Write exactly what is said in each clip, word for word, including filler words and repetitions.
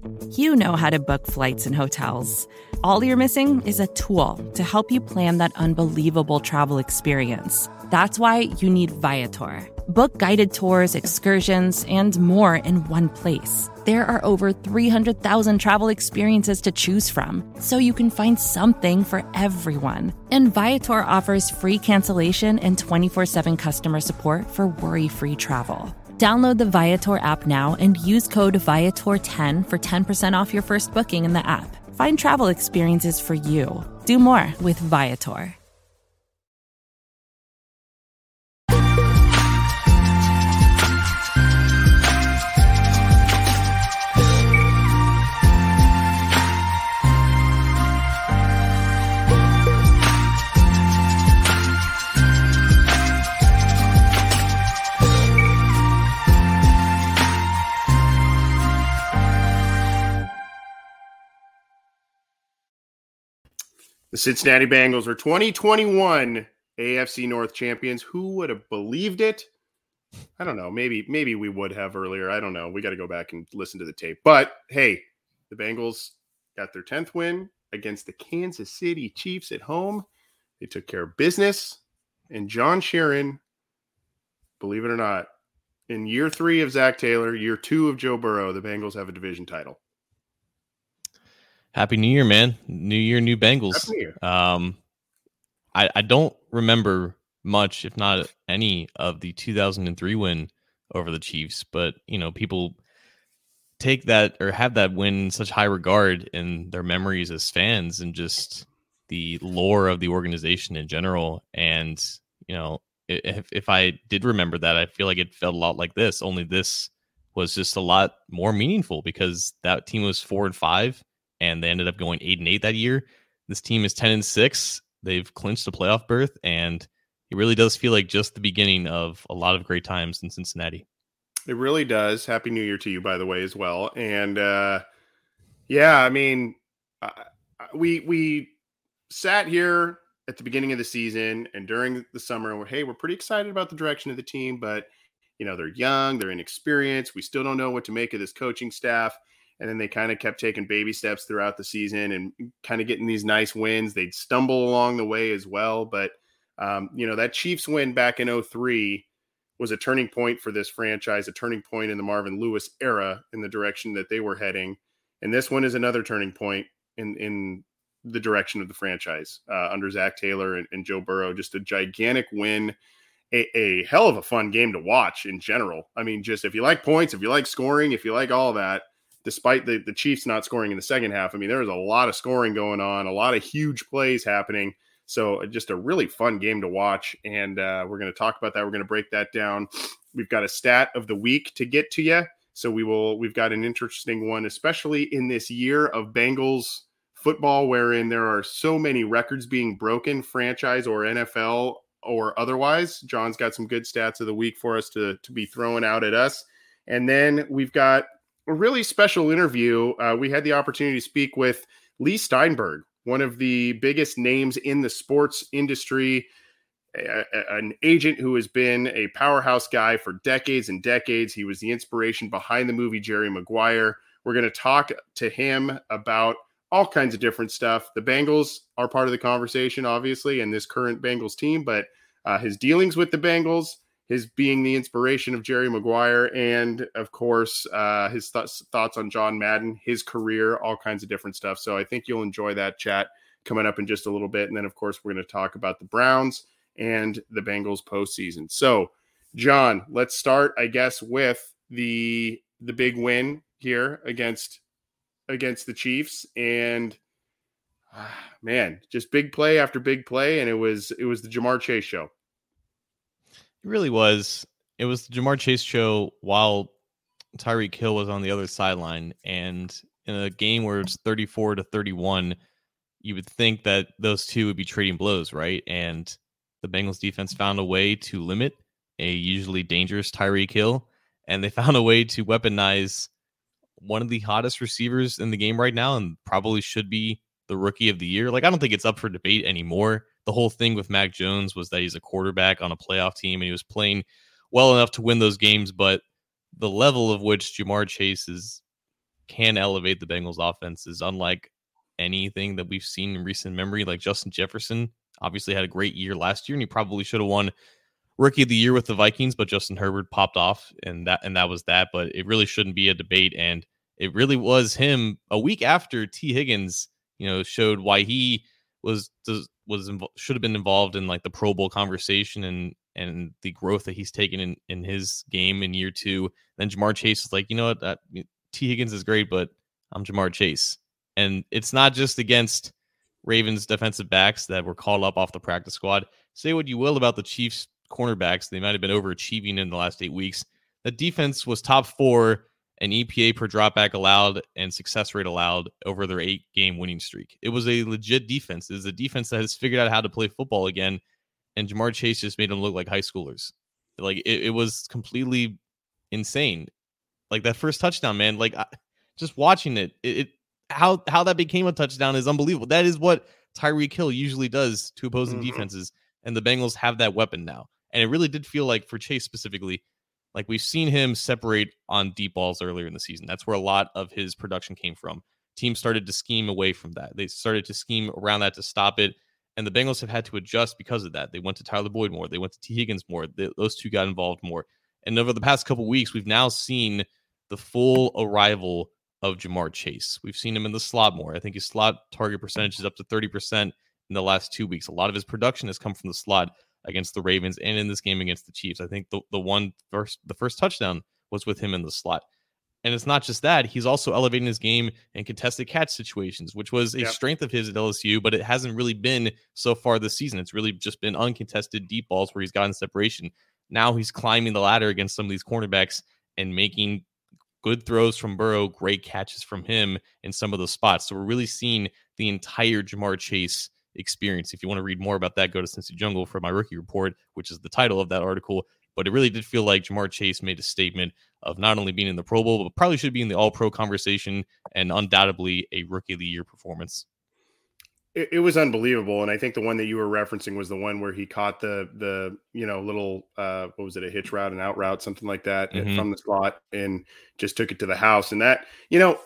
You know how to book flights and hotels. All you're missing is a tool to help you plan that unbelievable travel experience. That's why you need Viator. Book guided tours, excursions, and more in one place. There are over three hundred thousand travel experiences to choose from, so you can find something for everyone. And Viator offers free cancellation and twenty-four seven customer support for worry-free travel. Download the Viator app now and use code Viator ten for ten percent off your first booking in the app. Find travel experiences for you. Do more with Viator. The Cincinnati Bengals are twenty twenty-one A F C North champions. Who would have believed it? I don't know. Maybe maybe we would have earlier. I don't know. We got to go back and listen to the tape. But, hey, the Bengals got their tenth win against the Kansas City Chiefs at home. They took care of business. And John Sheeran, believe it or not, in year three of Zach Taylor, year two of Joe Burrow, the Bengals have a division title. Happy New Year, man. New Year, new Bengals. Happy New Year. Um, I, I don't remember much, if not any, of the two thousand three win over the Chiefs. But, you know, people take that or have that win in such high regard in their memories as fans and just the lore of the organization in general. And, you know, if, if I did remember that, I feel like it felt a lot like this, only this was just a lot more meaningful because that team was four and five. And they ended up going eight and eight that year. This team is ten and six. They've clinched a playoff berth, and it really does feel like just the beginning of a lot of great times in Cincinnati. It really does. Happy New Year to you, by the way, as well. And uh, yeah, I mean, uh, we we sat here at the beginning of the season and during the summer, and we're hey, we're pretty excited about the direction of the team, but you know they're young, they're inexperienced. We still don't know what to make of this coaching staff. And then they kind of kept taking baby steps throughout the season and kind of getting these nice wins. They'd stumble along the way as well. But, um, you know, that Chiefs win back in oh three was a turning point for this franchise, a turning point in the Marvin Lewis era in the direction that they were heading. And this one is another turning point in, in the direction of the franchise uh, under Zach Taylor and, and Joe Burrow. Just a gigantic win, a, a hell of a fun game to watch in general. I mean, just if you like points, if you like scoring, if you like all that, despite the, the Chiefs not scoring in the second half, I mean, there was a lot of scoring going on, a lot of huge plays happening. So just a really fun game to watch. And uh, we're going to talk about that. We're going to break that down. We've got a stat of the week to get to you. So we will, we've got an interesting one, especially in this year of Bengals football, wherein there are so many records being broken, franchise or N F L or otherwise. John's got some good stats of the week for us to, to be throwing out at us. And then we've got a really special interview. Uh, we had the opportunity to speak with Lee Steinberg, one of the biggest names in the sports industry, a, a, an agent who has been a powerhouse guy for decades and decades. He was the inspiration behind the movie Jerry Maguire. We're going to talk to him about all kinds of different stuff. The Bengals are part of the conversation, obviously, and this current Bengals team, but uh, his dealings with the Bengals, his being the inspiration of Jerry Maguire, and of course, uh, his th- thoughts on John Madden, his career, all kinds of different stuff. So I think you'll enjoy that chat coming up in just a little bit. And then, of course, we're going to talk about the Browns and the Bengals postseason. So, John, let's start, I guess, with the the big win here against against the Chiefs. And ah, man, just big play after big play, and it was it was the Ja'Marr Chase show. It really was. It was the Ja'Marr Chase show while Tyreek Hill was on the other sideline. And in a game where it's thirty-four to thirty-one, you would think that those two would be trading blows, right? And the Bengals defense found a way to limit a usually dangerous Tyreek Hill, and they found a way to weaponize one of the hottest receivers in the game right now and probably should be the rookie of the year. Like, I don't think it's up for debate anymore. The whole thing with Mac Jones was that he's a quarterback on a playoff team and he was playing well enough to win those games, but the level of which Ja'Marr Chase is can elevate the Bengals offense is unlike anything that we've seen in recent memory. Like Justin Jefferson obviously had a great year last year, and he probably should have won Rookie of the Year with the Vikings, but Justin Herbert popped off, and that and that was that. But it really shouldn't be a debate, and it really was him a week after T. Higgins, you know, showed why he was was should have been involved in like the Pro Bowl conversation and and the growth that he's taken in in his game in year two. Then Ja'Marr Chase is like, you know what, that, T. Higgins is great, but I'm Ja'Marr Chase, and it's not just against Ravens defensive backs that were called up off the practice squad. Say what you will about the Chiefs cornerbacks, they might have been overachieving in the last eight weeks. The defense was top four in E P A per dropback allowed and success rate allowed over their eight game winning streak. It was a legit defense. It is a defense that has figured out how to play football again, and Ja'Marr Chase just made them look like high schoolers. Like it, it was completely insane. Like that first touchdown, man, like I, just watching it, it, it how how that became a touchdown is unbelievable. That is what Tyreek Hill usually does to opposing mm-hmm. defenses, and the Bengals have that weapon now. And it really did feel like, for Chase specifically, like we've seen him separate on deep balls earlier in the season. That's where a lot of his production came from. Teams started to scheme away from that. They started to scheme around that to stop it. And the Bengals have had to adjust because of that. They went to Tyler Boyd more. They went to T. Higgins more. They, those two got involved more. And over the past couple of weeks, we've now seen the full arrival of Ja'Marr Chase. We've seen him in the slot more. I think his slot target percentage is up to thirty percent in the last two weeks. A lot of his production has come from the slot against the Ravens and in this game against the Chiefs. I think the, the one first, the first touchdown was with him in the slot. And it's not just that, he's also elevating his game in contested catch situations, which was a yep. strength of his at L S U, but it hasn't really been so far this season. It's really just been uncontested deep balls where he's gotten separation. Now he's climbing the ladder against some of these cornerbacks and making good throws from Burrow, great catches from him in some of those spots. So we're really seeing the entire Ja'Marr Chase experience. If you want to read more about that, go to Cincy Jungle for my rookie report, which is the title of that article. But it really did feel like Ja'Marr Chase made a statement of not only being in the Pro Bowl, but probably should be in the All-Pro conversation, and undoubtedly a Rookie of the Year performance. It, it was unbelievable, and I think the one that you were referencing was the one where he caught the the you know little uh, what was it, a hitch route, an out route, something like that mm-hmm. from the slot, and just took it to the house. And that, you know,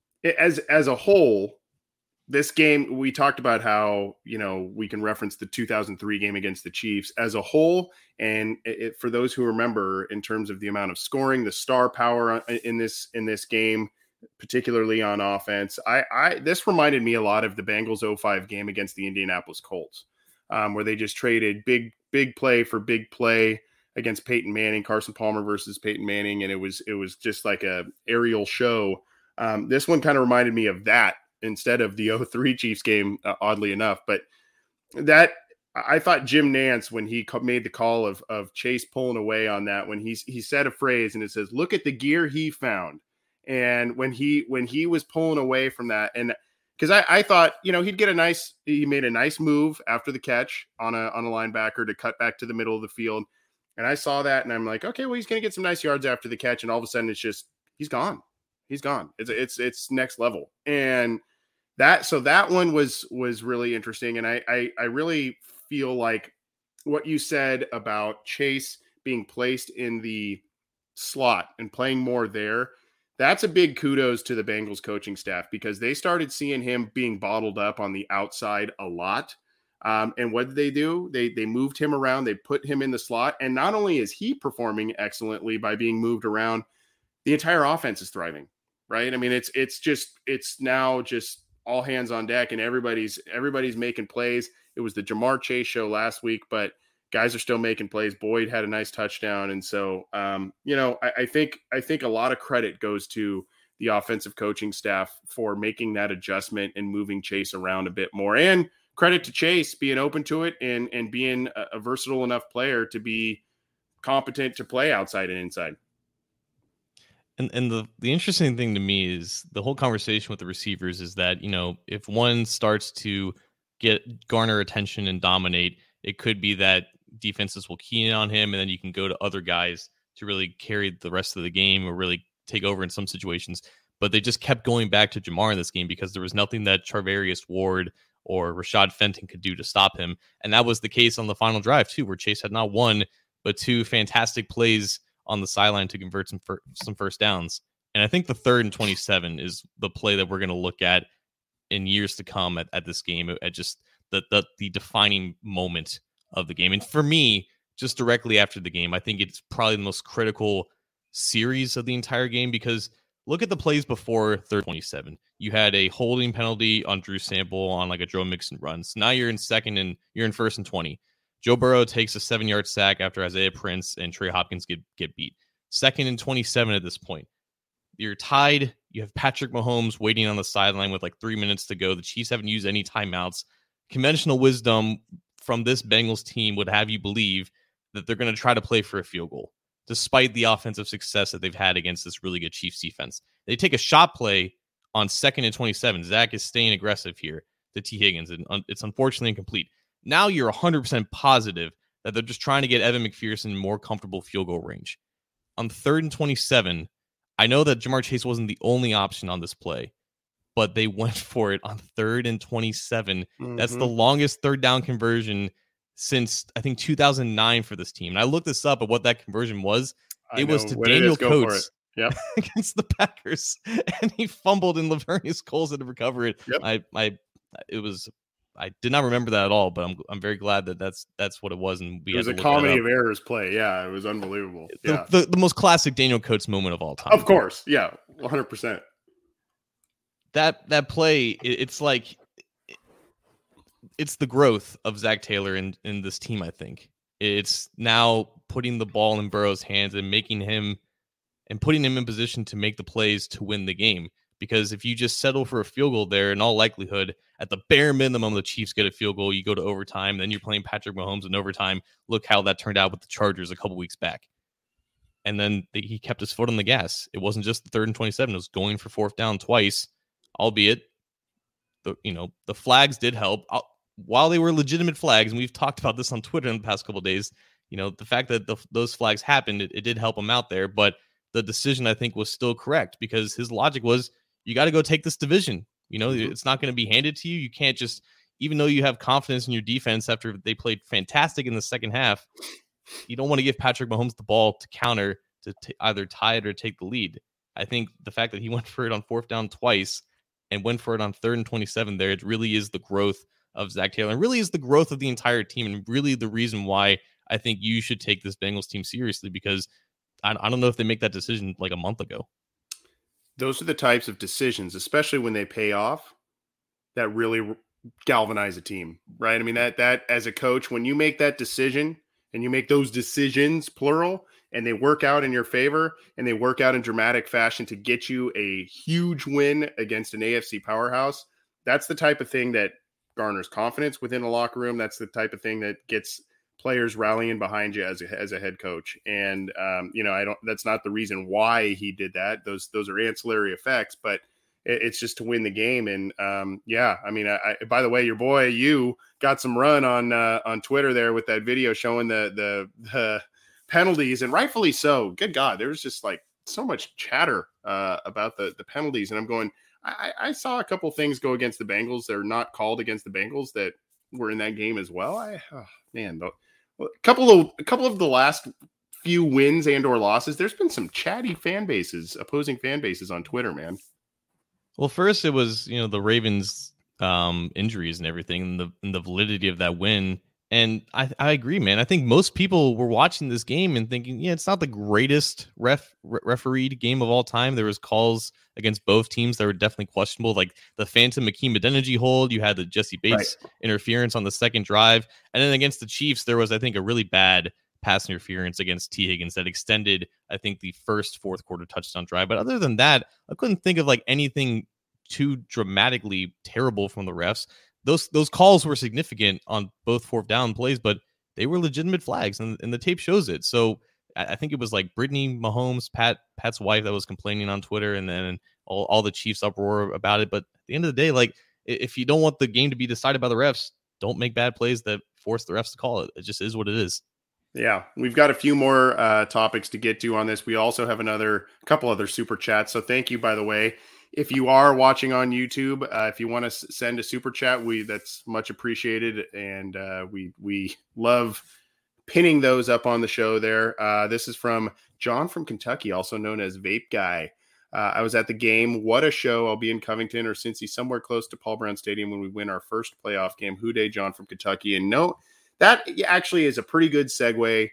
as as a whole, this game, we talked about how, you know, we can reference the two thousand three game against the Chiefs as a whole. And it, for those who remember, in terms of the amount of scoring, the star power in this in this game, particularly on offense, I, I this reminded me a lot of the Bengals oh five game against the Indianapolis Colts, um, where they just traded big, big play for big play against Peyton Manning, Carson Palmer versus Peyton Manning. And it was it was just like a aerial show. Um, this one kind of reminded me of that, instead of the oh three Chiefs game, uh, oddly enough. But that, I thought Jim Nantz, when he made the call of of Chase pulling away on that, when he's, he said a phrase and it says, "Look at the gear he found." And when he, when he was pulling away from that, and because I, I thought, you know, he'd get a nice, he made a nice move after the catch on a, on a linebacker to cut back to the middle of the field. And I saw that and I'm like, okay, well, he's going to get some nice yards after the catch. And all of a sudden it's just, he's gone. He's gone. It's, it's, it's next level. And That so that one was was really interesting, and I, I I really feel like what you said about Chase being placed in the slot and playing more there, that's a big kudos to the Bengals coaching staff, because they started seeing him being bottled up on the outside a lot. Um, and what did they do? They they moved him around. They put him in the slot, and not only is he performing excellently by being moved around, the entire offense is thriving. Right? I mean, it's it's just it's now just all hands on deck, and everybody's everybody's making plays. It was the Ja'Marr Chase show last week, but guys are still making plays. Boyd had a nice touchdown, and so um, you know, I, I think I think a lot of credit goes to the offensive coaching staff for making that adjustment and moving Chase around a bit more. And credit to Chase being open to it and and being a, a versatile enough player to be competent to play outside and inside. And and the, the interesting thing to me is the whole conversation with the receivers is that, you know, if one starts to get garner attention and dominate, it could be that defenses will key in on him, and then you can go to other guys to really carry the rest of the game or really take over in some situations. But they just kept going back to Ja'Marr in this game because there was nothing that Charvarius Ward or Rashad Fenton could do to stop him. And that was the case on the final drive too, where Chase had not one, but two fantastic plays on the sideline to convert some fir- some first downs. And I think the third and twenty-seven is the play that we're going to look at in years to come at, at this game, at just the, the the defining moment of the game. And for me, just directly after the game, I think it's probably the most critical series of the entire game, because look at the plays before third twenty-seven. You had a holding penalty on Drew Sample on like a Joe Mixon run. So now you're in second and you're in first and twenty. Joe Burrow takes a seven-yard sack after Isaiah Prince and Trey Hopkins get, get beat. Second and twenty-seven at this point. You're tied. You have Patrick Mahomes waiting on the sideline with like three minutes to go. The Chiefs haven't used any timeouts. Conventional wisdom from this Bengals team would have you believe that they're going to try to play for a field goal, despite the offensive success that they've had against this really good Chiefs defense. They take a shot play on second and twenty-seven. Zach is staying aggressive here to T. Higgins, and it's unfortunately incomplete. Now you're one hundred percent positive that they're just trying to get Evan McPherson more comfortable field goal range. On third and twenty-seven, I know that Ja'Marr Chase wasn't the only option on this play, but they went for it on third and twenty-seven. Mm-hmm. That's the longest third down conversion since, I think, two thousand nine for this team. And I looked this up at what that conversion was. It was to Daniel Coates yep. against the Packers, and he fumbled, and Laveranues Coles had to recover it. Yep. I, I, it was, I did not remember that at all, but I'm, I'm very glad that that's that's what it was. And we it was had a to comedy of errors play. Yeah, it was unbelievable. The, yeah, the, the most classic Daniel Coates moment of all time. Of course, yeah, one hundred percent. That that play, it, it's like it, it's the growth of Zach Taylor in in this team. I think it's now putting the ball in Burrow's hands and making him and putting him in position to make the plays to win the game. Because if you just settle for a field goal there, in all likelihood, at the bare minimum, the Chiefs get a field goal, you go to overtime, then you're playing Patrick Mahomes in overtime. Look how that turned out with the Chargers a couple weeks back. And then the, he kept his foot on the gas. It wasn't just the third and twenty-seven. It was going for fourth down twice, albeit the you know the flags did help. I'll, while they were legitimate flags, and we've talked about this on Twitter in the past couple of days, you know, the fact that the, those flags happened, it, it did help him out there. But the decision, I think, was still correct, because his logic was, you got to go take this division. You know, mm-hmm. It's not going to be handed to you. You can't just, even though you have confidence in your defense after they played fantastic in the second half, you don't want to give Patrick Mahomes the ball to counter, to t- either tie it or take the lead. I think the fact that he went for it on fourth down twice and went for it on third and twenty-seven there, it really is the growth of Zach Taylor, and really is the growth of the entire team, and really the reason why I think you should take this Bengals team seriously, because I, I don't know if they make that decision like a month ago. Those are the types of decisions, especially when they pay off, that really galvanize a team, right? I mean, that that as a coach, when you make that decision and you make those decisions, plural, and they work out in your favor and they work out in dramatic fashion to get you a huge win against an A F C powerhouse, that's the type of thing that garners confidence within a locker room. That's the type of thing that gets players rallying behind you as a, as a head coach. And, um, you know, I don't, that's not the reason why he did that. Those, those are ancillary effects, but it, it's just to win the game. And, um, yeah, I mean, I, I, by the way, your boy, you got some run on, uh, on Twitter there with that video showing the, the, the penalties, and rightfully so. Good God. There was just like so much chatter, uh, about the, the penalties. And I'm going, I, I saw a couple things go against the Bengals. They're not called against the Bengals that were in that game as well. I, oh, man, the, a couple of a couple of the last few wins and or losses, there's been some chatty fan bases, opposing fan bases on Twitter, man. Well, first it was, you know, the Ravens um, injuries and everything, and the and the validity of that win. And I, I agree, man. I think most people were watching this game and thinking, yeah, it's not the greatest ref re- refereed game of all time. There was calls against both teams that were definitely questionable, like the Phantom Akeem Adeniji hold. You had the Jesse Bates right. interference on the second drive. And then against the Chiefs, there was, I think, a really bad pass interference against T. Higgins that extended, I think, the first fourth quarter touchdown drive. But other than that, I couldn't think of like anything too dramatically terrible from the refs. Those those calls were significant on both fourth down plays, but they were legitimate flags, and, and the tape shows it. So I, I think it was like Brittany Mahomes, Pat Pat's wife, that was complaining on Twitter, and then all, all the Chiefs uproar about it. But at the end of the day, like, if you don't want the game to be decided by the refs, don't make bad plays that force the refs to call it. It just is what it is. Yeah, we've got a few more uh, topics to get to on this. We also have another a couple other super chats. So thank you, by the way. If you are watching on YouTube, uh, if you want to s- send a super chat, we that's much appreciated, and uh, we we love pinning those up on the show there. Uh, this is from John from Kentucky, also known as Vape Guy. Uh, I was at the game. What a show. I'll be in Covington or Cincy, somewhere close to Paul Brown Stadium when we win our first playoff game. Who day, John from Kentucky. And no, that actually is a pretty good segue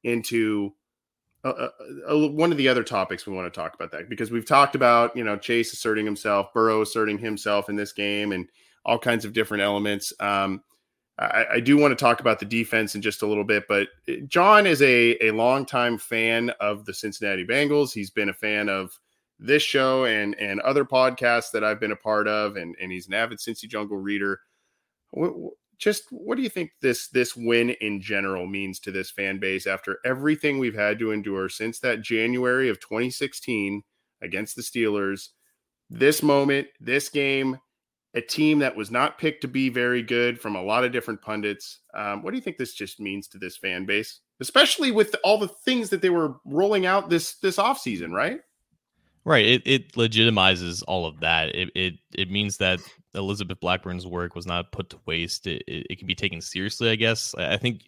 into uh, uh, one of the other topics we want to talk about, that because we've talked about, you know, Chase asserting himself, Burrow asserting himself in this game, and all kinds of different elements. Um, I, I do want to talk about the defense in just a little bit, but John is a, a longtime fan of the Cincinnati Bengals. He's been a fan of this show and, and other podcasts that I've been a part of, and, and he's an avid Cincy Jungle reader. What, just what do you think this, this win in general means to this fan base after everything we've had to endure since that January of twenty sixteen against the Steelers? This moment, this game, a team that was not picked to be very good from a lot of different pundits. Um, what do you think this just means to this fan base, especially with all the things that they were rolling out this, this offseason, right? Right. It it legitimizes all of that. It it it means that Elizabeth Blackburn's work was not put to waste. It, it, it can be taken seriously, I guess. I think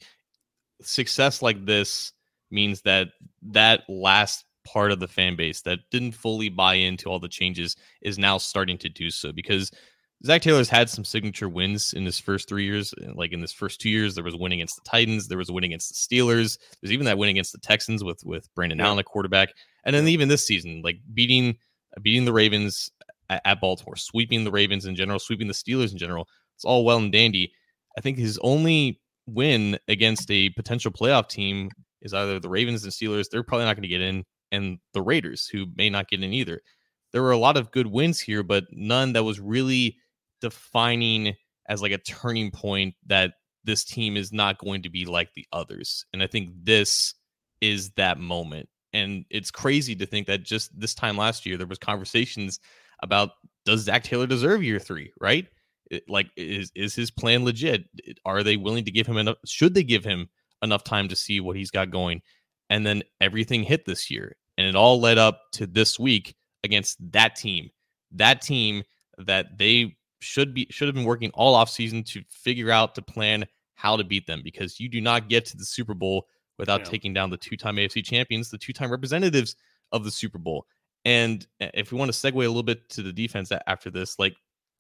success like this means that that last part of the fan base that didn't fully buy into all the changes is now starting to do so, because Zach Taylor's had some signature wins in his first three years. Like in his first two years, there was a win against the Titans. There was a win against the Steelers. There's even that win against the Texans with, with Brandon yeah. Allen at quarterback. And then even this season, like beating beating the Ravens at, at Baltimore, sweeping the Ravens in general, sweeping the Steelers in general. It's all well and dandy. I think his only win against a potential playoff team is either the Ravens and Steelers. They're probably not going to get in, and the Raiders, who may not get in either. There were a lot of good wins here, but none that was really defining as like a turning point that this team is not going to be like the others. And I think this is that moment. And it's crazy to think that just this time last year, there was conversations about, does Zach Taylor deserve year three, right? It, like, is is his plan legit? Are they willing to give him enough? Should they give him enough time to see what he's got going? And then everything hit this year. And it all led up to this week against that team, that team that they should be should have been working all offseason to figure out, to plan how to beat them, because you do not get to the Super Bowl without yeah. taking down the two-time A F C champions, the two-time representatives of the Super Bowl. And if we want to segue a little bit to the defense after this, like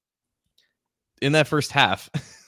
in that first half,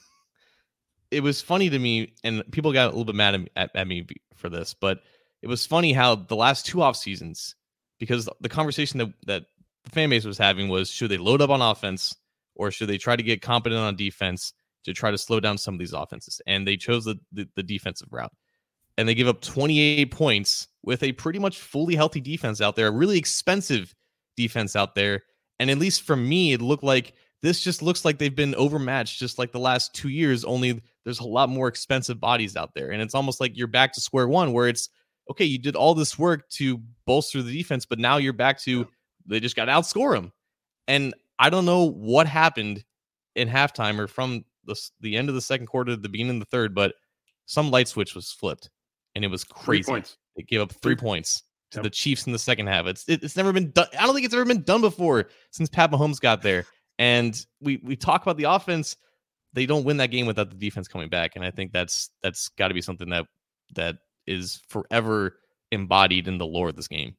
it was funny to me, and people got a little bit mad at me, at, at me for this, but it was funny how the last two off seasons, because the conversation that, that the fan base was having was, should they load up on offense or should they try to get competent on defense to try to slow down some of these offenses? And they chose the, the, the defensive route. And they give up twenty-eight points with a pretty much fully healthy defense out there, a really expensive defense out there. And at least for me, it looked like this just looks like they've been overmatched just like the last two years, only there's a lot more expensive bodies out there. And it's almost like you're back to square one, where it's, okay, you did all this work to bolster the defense, but now you're back to, they just got to outscore them. And I don't know what happened in halftime or from the, the end of the second quarter to the beginning of the third, but some light switch was flipped. And it was crazy. Three points. They gave up three, three points to yep. the Chiefs in the second half. It's it, it's never been done. I don't think it's ever been done before since Pat Mahomes got there. And we we talk about the offense. They don't win that game without the defense coming back. And I think that's that's got to be something that that is forever embodied in the lore of this game.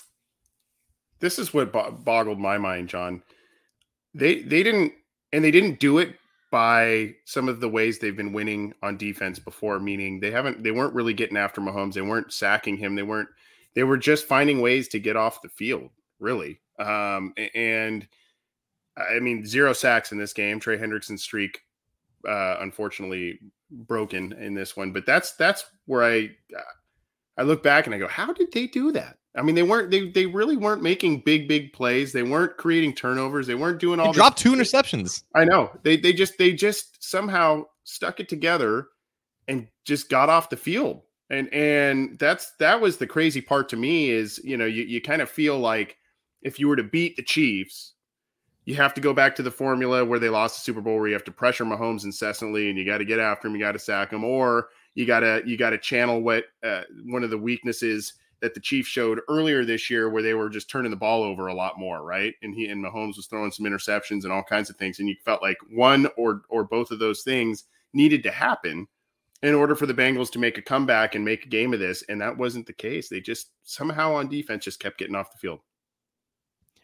This is what bo- boggled my mind, John. They they didn't and they didn't do it by some of the ways they've been winning on defense before, meaning they haven't, they weren't really getting after Mahomes. They weren't sacking him. They weren't, they were just finding ways to get off the field, really. Um, and I mean, zero sacks in this game. Trey Hendrickson's streak, uh, unfortunately broken in this one, but that's, that's where I, I look back and I go, how did they do that? I mean, they weren't, they, they really weren't making big, big plays. They weren't creating turnovers. They weren't doing all they dropped two interceptions. I know they, they just, they just somehow stuck it together and just got off the field. And, and that's, that was the crazy part to me is, you know, you, you kind of feel like if you were to beat the Chiefs, you have to go back to the formula where they lost the Super Bowl, where you have to pressure Mahomes incessantly and you got to get after him. You got to sack him, or you got to, you got to channel what uh, one of the weaknesses that the Chiefs showed earlier this year, where they were just turning the ball over a lot more, right? And he and Mahomes was throwing some interceptions and all kinds of things. And you felt like one or or both of those things needed to happen in order for the Bengals to make a comeback and make a game of this. And that wasn't the case. They just somehow on defense just kept getting off the field.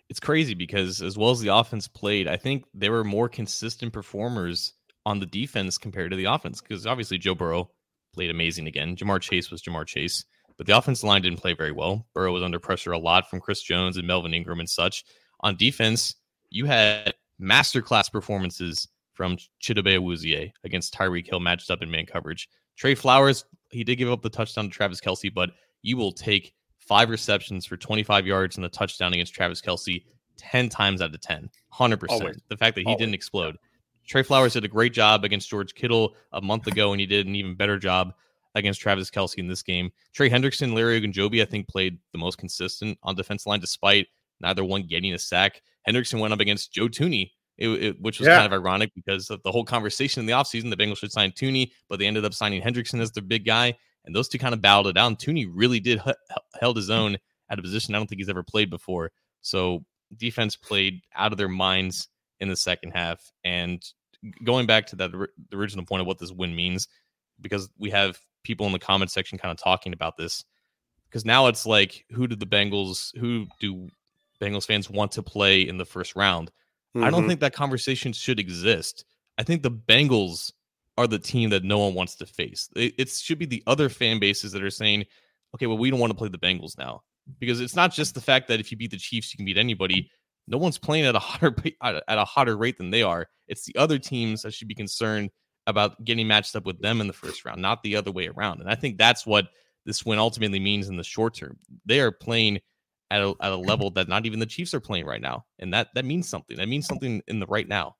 it's crazy because as well as the offense played, I think there were more consistent performers on the defense compared to the offense, because obviously Joe Burrow played amazing again. Jamar Chase was Jamar Chase, but the offensive line didn't play very well. Burrow was under pressure a lot from Chris Jones and Melvin Ingram and such. On defense, you had masterclass performances from Chidobe Awuzie against Tyreek Hill matched up in man coverage. Trey Flowers, he did give up the touchdown to Travis Kelce, but you will take five receptions for twenty-five yards and a touchdown against Travis Kelce ten times out of ten. one hundred percent. Always. The fact that he Always. didn't explode. Trey Flowers did a great job against George Kittle a month ago, and he did an even better job against Travis Kelce in this game. Trey Hendrickson, Larry Ogunjobi, I think, played the most consistent on defense line, despite neither one getting a sack. Hendrickson went up against Joe Thuney, it, it, which was yeah. kind of ironic because of the whole conversation in the offseason. The Bengals should sign Thuney, but they ended up signing Hendrickson as their big guy, and those two kind of battled it out. And Thuney really did h- held his own at a position I don't think he's ever played before. So defense played out of their minds in the second half. And going back to that the original point of what this win means, because we have people in the comment section kind of talking about this, because now it's like, who do the Bengals, who do Bengals fans want to play in the first round? Mm-hmm. I don't think that conversation should exist. I think the Bengals are the team that no one wants to face. It, it should be the other fan bases that are saying, okay, well, we don't want to play the Bengals now, because it's not just the fact that if you beat the Chiefs, you can beat anybody. No one's playing at a hotter at a hotter rate than they are. It's the other teams that should be concerned about getting matched up with them in the first round, not the other way around. And I think that's what this win ultimately means in the short term. They are playing at a, at a level that not even the Chiefs are playing right now. And that, that means something. That means something in the right now.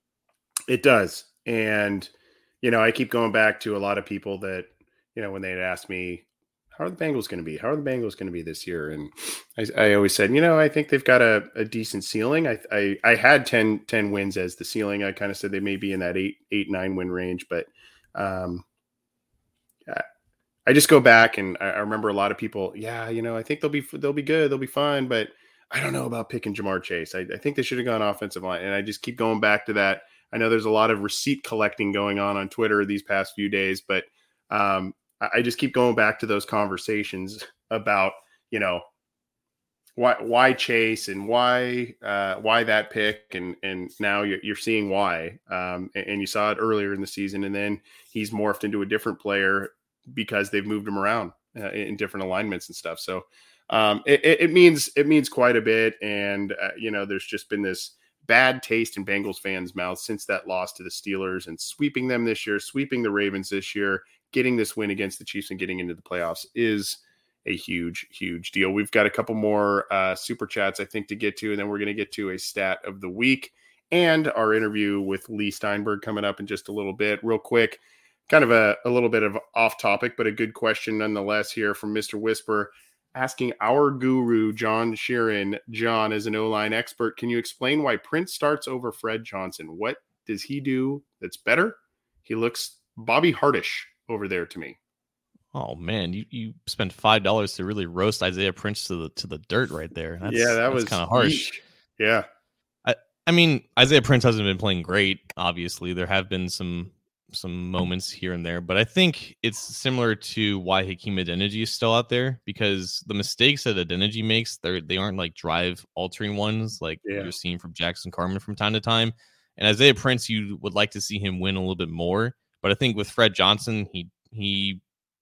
It does. And, you know, I keep going back to a lot of people that, you know, when they'd ask me, how are the Bengals going to be? How are the Bengals going to be this year? And I, I always said, you know, I think they've got a, a decent ceiling. I, I I had ten, ten wins as the ceiling. I kind of said they may be in that eight, eight, nine win range, but um, I, I just go back and I, I remember a lot of people, yeah, you know, I think they'll be, they'll be good. They'll be fine, but I don't know about picking Jamar Chase. I, I think they should have gone offensive line. And I just keep going back to that. I know there's a lot of receipt collecting going on on Twitter these past few days, but um, I just keep going back to those conversations about, you know, why why Chase and why uh, why that pick, and and now you're, you're seeing why, um, and, and you saw it earlier in the season, and then he's morphed into a different player because they've moved him around uh, in different alignments and stuff. So um, it, it means it means quite a bit, and uh, you know, there's just been this bad taste in Bengals fans' mouths since that loss to the Steelers, and sweeping them this year, sweeping the Ravens this year. Getting this win against the Chiefs and getting into the playoffs is a huge, huge deal. We've got a couple more uh, super chats, I think, to get to, and then we're going to get to a stat of the week and our interview with Lee Steinberg coming up in just a little bit. Real quick, kind of a, a little bit of off topic, but a good question nonetheless here from Mister Whisper, asking our guru, John Sheeran. John, as an O-line expert, can you explain why Prince starts over Fred Johnson? What does he do that's better? He looks Bobby Hartish over there to me. Oh man, you, you spent five dollars to really roast Isaiah Prince to the to the dirt right there. That's, yeah, that was kind of harsh. Yeesh. Yeah, I I mean Isaiah Prince hasn't been playing great. Obviously, there have been some some moments here and there, but I think it's similar to why Hakeem Adeniji is still out there, because the mistakes that Adeniji makes, they they aren't like drive altering ones like yeah. you're seeing from Jackson Carman from time to time. And Isaiah Prince, you would like to see him win a little bit more. But I think with Fred Johnson, he he,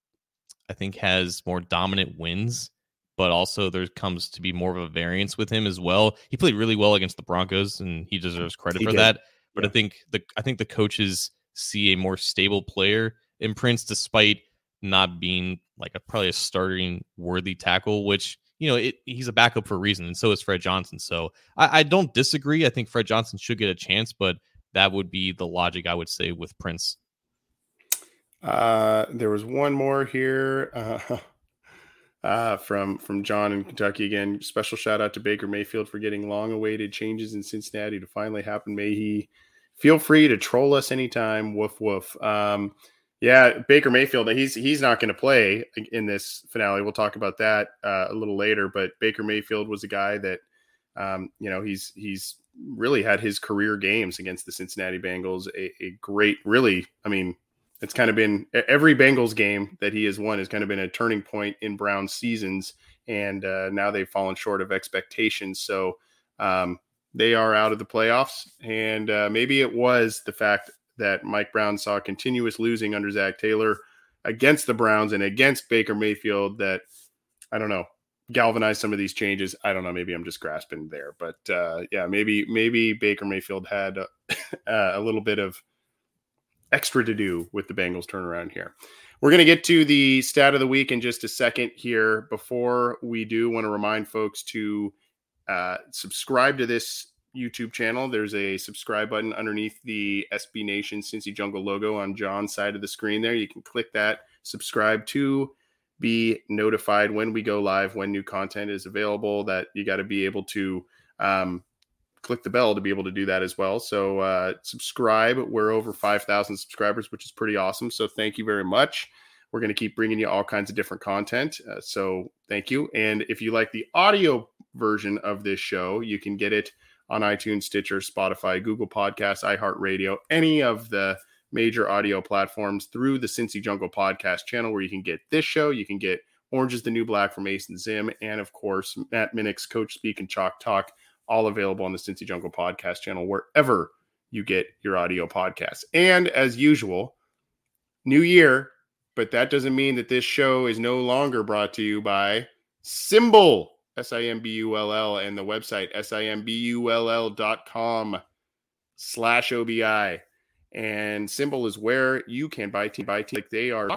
I think has more dominant wins, but also there comes to be more of a variance with him as well. He played really well against the Broncos, and he deserves credit he for did. that. But yeah. I think the I think the coaches see a more stable player in Prince, despite not being like a probably a starting worthy tackle, which, you know, it, he's a backup for a reason, and so is Fred Johnson. So I, I don't disagree. I think Fred Johnson should get a chance, but that would be the logic I would say with Prince. Uh, there was one more here uh, uh, from from John in Kentucky again. Special shout out to Baker Mayfield for getting long-awaited changes in Cincinnati to finally happen. May he feel free to troll us anytime. Woof woof. Um, yeah, Baker Mayfield. He's he's not going to play in this finale. We'll talk about that uh, a little later. But Baker Mayfield was a guy that um, you know he's he's really had his career games against the Cincinnati Bengals. A, a great, really, I mean. It's kind of been every Bengals game that he has won has kind of been a turning point in Browns seasons. And uh, now they've fallen short of expectations. So um, they are out of the playoffs. And uh, maybe it was the fact that Mike Brown saw continuous losing under Zach Taylor against the Browns and against Baker Mayfield that, I don't know, galvanized some of these changes. I don't know. Maybe I'm just grasping there. But uh, yeah, maybe maybe Baker Mayfield had a, a little bit of extra to do with the Bengals turnaround here. We're going to get to the stat of the week in just a second here. Before we do, want to remind folks to uh, subscribe to this YouTube channel. There's a subscribe button underneath the S B Nation Cincy Jungle logo on John's side of the screen there. You can click that, subscribe to be notified when we go live, when new content is available. That you got to be able to um, click the bell to be able to do that as well. So uh, subscribe. We're over five thousand subscribers, which is pretty awesome. So thank you very much. We're going to keep bringing you all kinds of different content. Uh, so thank you. And if you like the audio version of this show, you can get it on iTunes, Stitcher, Spotify, Google Podcasts, iHeartRadio, any of the major audio platforms through the Cincy Jungle podcast channel, where you can get this show. You can get Orange is the New Black from Ace and Zim. And of course, Matt Minnick's Coach Speak and Chalk Talk, all available on the Cincy Jungle podcast channel, wherever you get your audio podcasts. And as usual, new year, but that doesn't mean that this show is no longer brought to you by Simbull, S I M B U L L, and the website, S I M B U L L dot com slash O B I. And Simbull is where you can buy tea, buy tea like they are.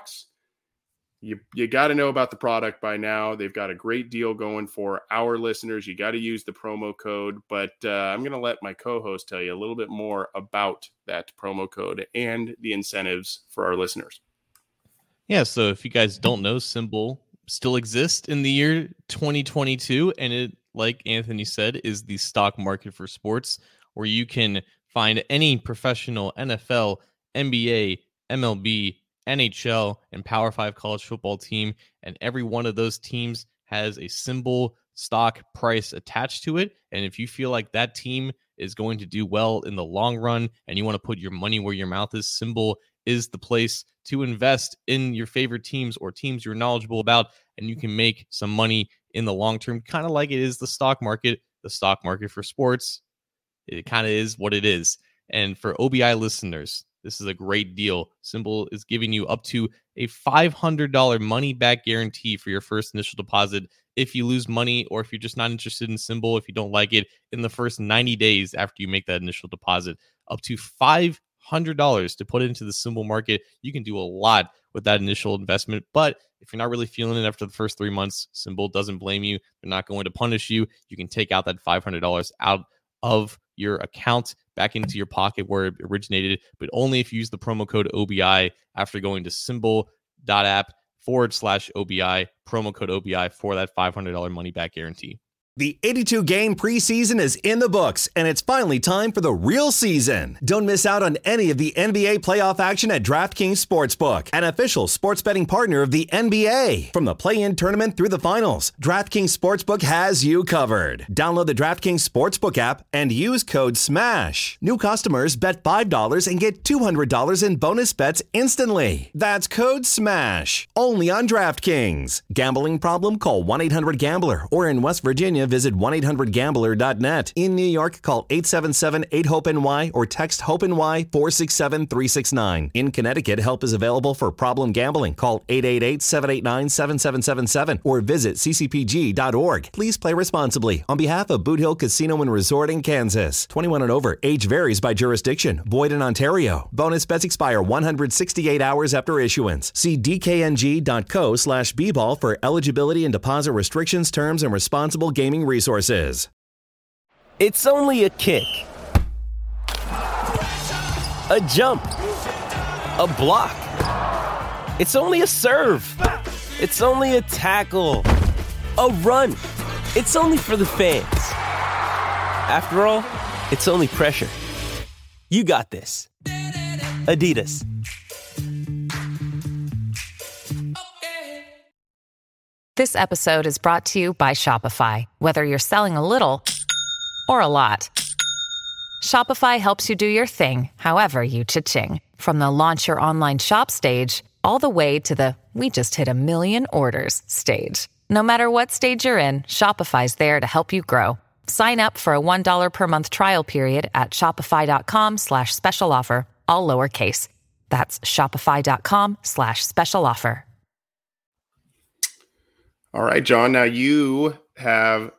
You, you got to know about the product by now. They've got a great deal going for our listeners. You got to use the promo code, but uh, I'm going to let my co-host tell you a little bit more about that promo code and the incentives for our listeners. Yeah, so if you guys don't know, Simbull still exists in the year twenty twenty-two, and it, like Anthony said, is the stock market for sports, where you can find any professional N F L, N B A, M L B, N H L, and Power five college football team, and every one of those teams has a Simbull stock price attached to it. And if you feel like that team is going to do well in the long run and you want to put your money where your mouth is, Simbull is the place to invest in your favorite teams or teams you're knowledgeable about, and you can make some money in the long term, kind of like it is the stock market, the stock market for sports. It kind of is what it is. And for O B I listeners, this is a great deal. Simbull is giving you up to a five hundred dollars money back guarantee for your first initial deposit. If you lose money, or if you're just not interested in Simbull, if you don't like it, in the first ninety days after you make that initial deposit, up to five hundred dollars to put into the Simbull market. You can do a lot with that initial investment. But if you're not really feeling it after the first three months, Simbull doesn't blame you. They're not going to punish you. You can take out that five hundred dollars out of your account back into your pocket where it originated, but only if you use the promo code O B I after going to simbull.app forward slash O B I, promo code O B I for that five hundred dollars money back guarantee. The eighty-two game preseason is in the books, and it's finally time for the real season. Don't miss out on any of the N B A playoff action at DraftKings Sportsbook, an official sports betting partner of the N B A. From the play-in tournament through the finals, DraftKings Sportsbook has you covered. Download the DraftKings Sportsbook app and use code SMASH. New customers bet five dollars and get two hundred dollars in bonus bets instantly. That's code SMASH. Only on DraftKings. Gambling problem? Call one eight hundred gambler, or in West Virginia, visit one eight hundred gambler dot net. In New York, call eight seven seven eight hope N Y or text HOPE-NY four six seven three six nine. In Connecticut, help is available for problem gambling. Call eight eight eight seven eight nine seven seven seven seven or visit c c p g dot org. Please play responsibly. On behalf of Boot Hill Casino and Resort in Kansas. twenty-one and over. Age varies by jurisdiction. Void in Ontario. Bonus bets expire one hundred sixty-eight hours after issuance. See d k n g dot co slash b ball for eligibility and deposit restrictions, terms, and responsible gaming resources. It's only a kick, a jump, a block. It's only a serve. It's only a tackle, a run. It's only for the fans. After all, it's only pressure. You got this. Adidas. This episode is brought to you by Shopify. Whether you're selling a little or a lot, Shopify helps you do your thing, however you cha-ching. From the launch your online shop stage, all the way to the we just hit a million orders stage. No matter what stage you're in, Shopify's there to help you grow. Sign up for a one dollar per month trial period at shopify.com slash special offer, all lowercase. That's shopify.com slash special offer. All right, John, now you have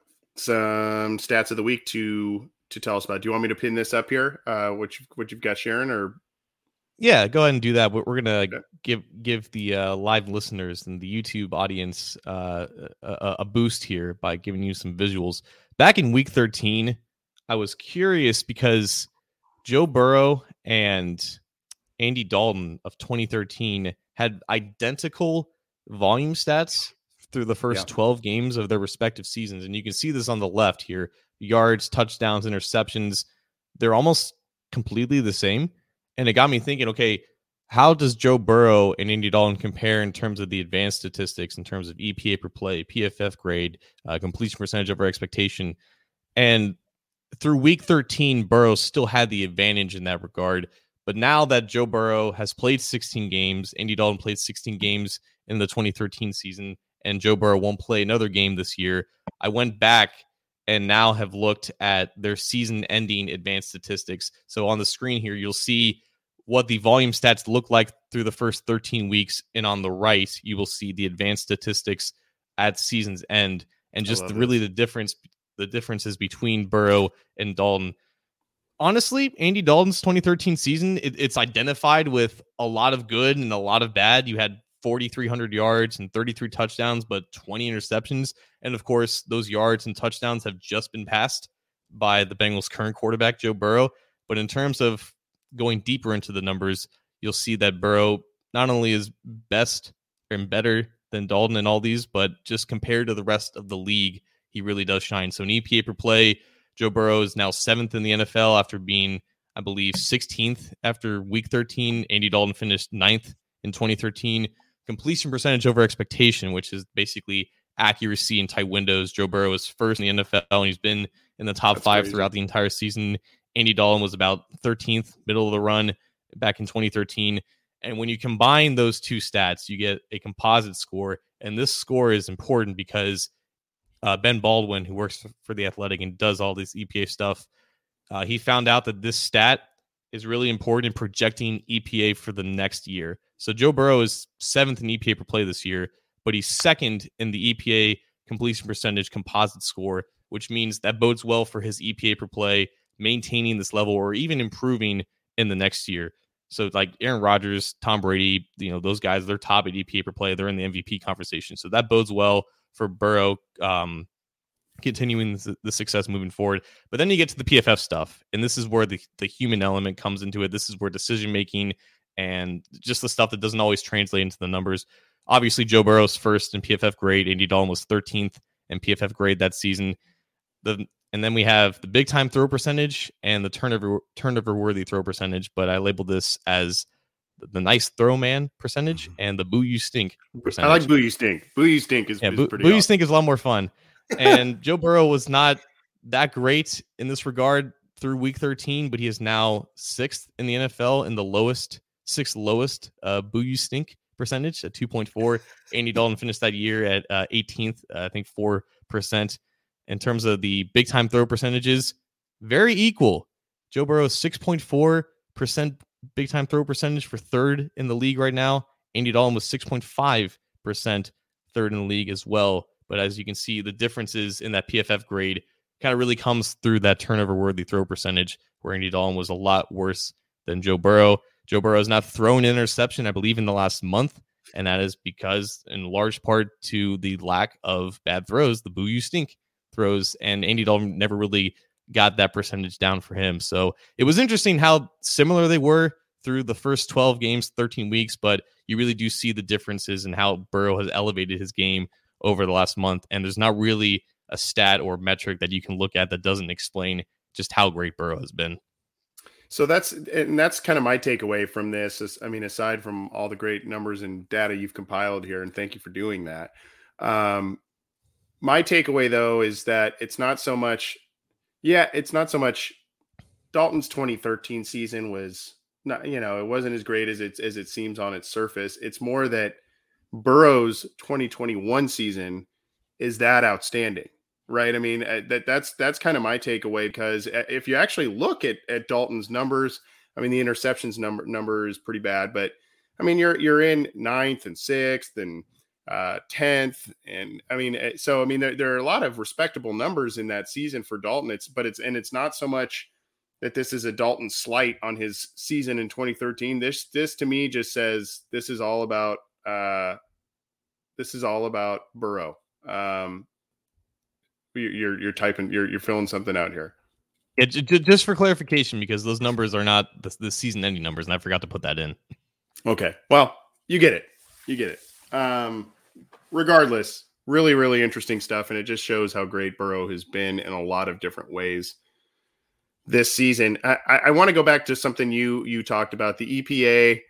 some stats of the week to to tell us about. Do you want me to pin this up here, uh, what, you, what you've got, Sharon, or... Yeah, go ahead and do that. We're, we're gonna Okay. give give the uh, live listeners and the YouTube audience uh, a, a boost here by giving you some visuals. Back in week thirteen, I was curious because Joe Burrow and Andy Dalton of twenty thirteen had identical volume stats through the first Yeah. twelve games of their respective seasons, and you can see this on the left here: yards, touchdowns, interceptions. They're almost completely the same. And it got me thinking, okay, how does Joe Burrow and Andy Dalton compare in terms of the advanced statistics, in terms of E P A per play, P F F grade, uh, completion percentage over expectation? And through week thirteen, Burrow still had the advantage in that regard. But now that Joe Burrow has played sixteen games, Andy Dalton played sixteen games in the twenty thirteen season, and Joe Burrow won't play another game this year, I went back and now have looked at their season-ending advanced statistics. So on the screen here, you'll see what the volume stats look like through the first thirteen weeks. And on the right, you will see the advanced statistics at season's end. And just the, really the difference, the differences between Burrow and Dalton. Honestly, Andy Dalton's twenty thirteen season, it, it's identified with a lot of good and a lot of bad. You had forty-three hundred yards and thirty-three touchdowns, but twenty interceptions. And of course, those yards and touchdowns have just been passed by the Bengals' current quarterback, Joe Burrow. But in terms of going deeper into the numbers, you'll see that Burrow not only is best and better than Dalton in all these, but just compared to the rest of the league, he really does shine. So in E P A per play, Joe Burrow is now seventh in the N F L after being, I believe, sixteenth after week thirteen. Andy Dalton finished ninth in twenty thirteen. Completion percentage over expectation, which is basically accuracy in tight windows. Joe Burrow is first in the N F L, and he's been in the top That's five crazy. throughout the entire season. Andy Dalton was about thirteenth, middle of the run back in twenty thirteen. And when you combine those two stats, you get a composite score. And this score is important because uh, Ben Baldwin, who works for The Athletic and does all this E P A stuff, uh, he found out that this stat is really important in projecting E P A for the next year. So Joe Burrow is seventh in E P A per play this year, but he's second in the E P A completion percentage composite score, which means that bodes well for his E P A per play maintaining this level or even improving in the next year. So like Aaron Rodgers, Tom Brady, you know, those guys, they're top at E P A per play. They're in the M V P conversation. So that bodes well for Burrow um, continuing the, the success moving forward. But then you get to the P F F stuff. And this is where the, the human element comes into it. This is where decision-making and just the stuff that doesn't always translate into the numbers. Obviously, Joe Burrow's first in P F F grade. Andy Dalton was thirteenth in P F F grade that season. The And then we have the big time throw percentage and the turnover turnover worthy throw percentage. But I labeled this as the, the nice throw man percentage and the boo you stink percentage. I like boo you stink. Boo you stink is, yeah, is boo, pretty boo you awesome. stink is a lot more fun. And Joe Burrow was not that great in this regard through week thirteen, but he is now sixth in the N F L in the lowest, sixth lowest uh, boo you stink percentage at two point four. Andy Dalton finished that year at uh, eighteenth, uh, I think four percent. In terms of the big time throw percentages, very equal. Joe Burrow's six point four percent big time throw percentage for third in the league right now. Andy Dalton was six point five percent third in the league as well. But as you can see, the differences in that P F F grade kind of really comes through that turnover worthy throw percentage, where Andy Dalton was a lot worse than Joe Burrow. Joe Burrow has not thrown an interception, I believe, in the last month. And that is because, in large part, to the lack of bad throws, the boo you stink throws, and Andy Dalton never really got that percentage down for him. So it was interesting how similar they were through the first twelve games, thirteen weeks, but you really do see the differences in how Burrow has elevated his game over the last month. And there's not really a stat or metric that you can look at that doesn't explain just how great Burrow has been. So that's, and that's kind of my takeaway from this. Is, I mean, aside from all the great numbers and data you've compiled here, and thank you for doing that. Um, My takeaway, though, is that it's not so much, yeah, it's not so much Dalton's twenty thirteen season was not, you know, it wasn't as great as it, as it seems on its surface. It's more that Burrow's twenty twenty-one season is that outstanding, right? I mean, uh, that that's that's kind of my takeaway, because if you actually look at at Dalton's numbers, I mean, the interceptions number number is pretty bad, but I mean, you're you're in ninth and sixth and uh, tenth, and I mean, so I mean, there, there are a lot of respectable numbers in that season for Dalton. It's but it's and it's not so much that this is a Dalton slight on his season in twenty thirteen. This this to me just says this is all about uh, this is all about Burrow. Um, you're you're typing you're you're filling something out here. Yeah, j- j- just for clarification, because those numbers are not the, the season-ending numbers, and I forgot to put that in. Okay, well, you get it, you get it. Um, regardless, really, really interesting stuff, and it just shows how great Burrow has been in a lot of different ways this season. I, I want to go back to something you you talked about, the E P A,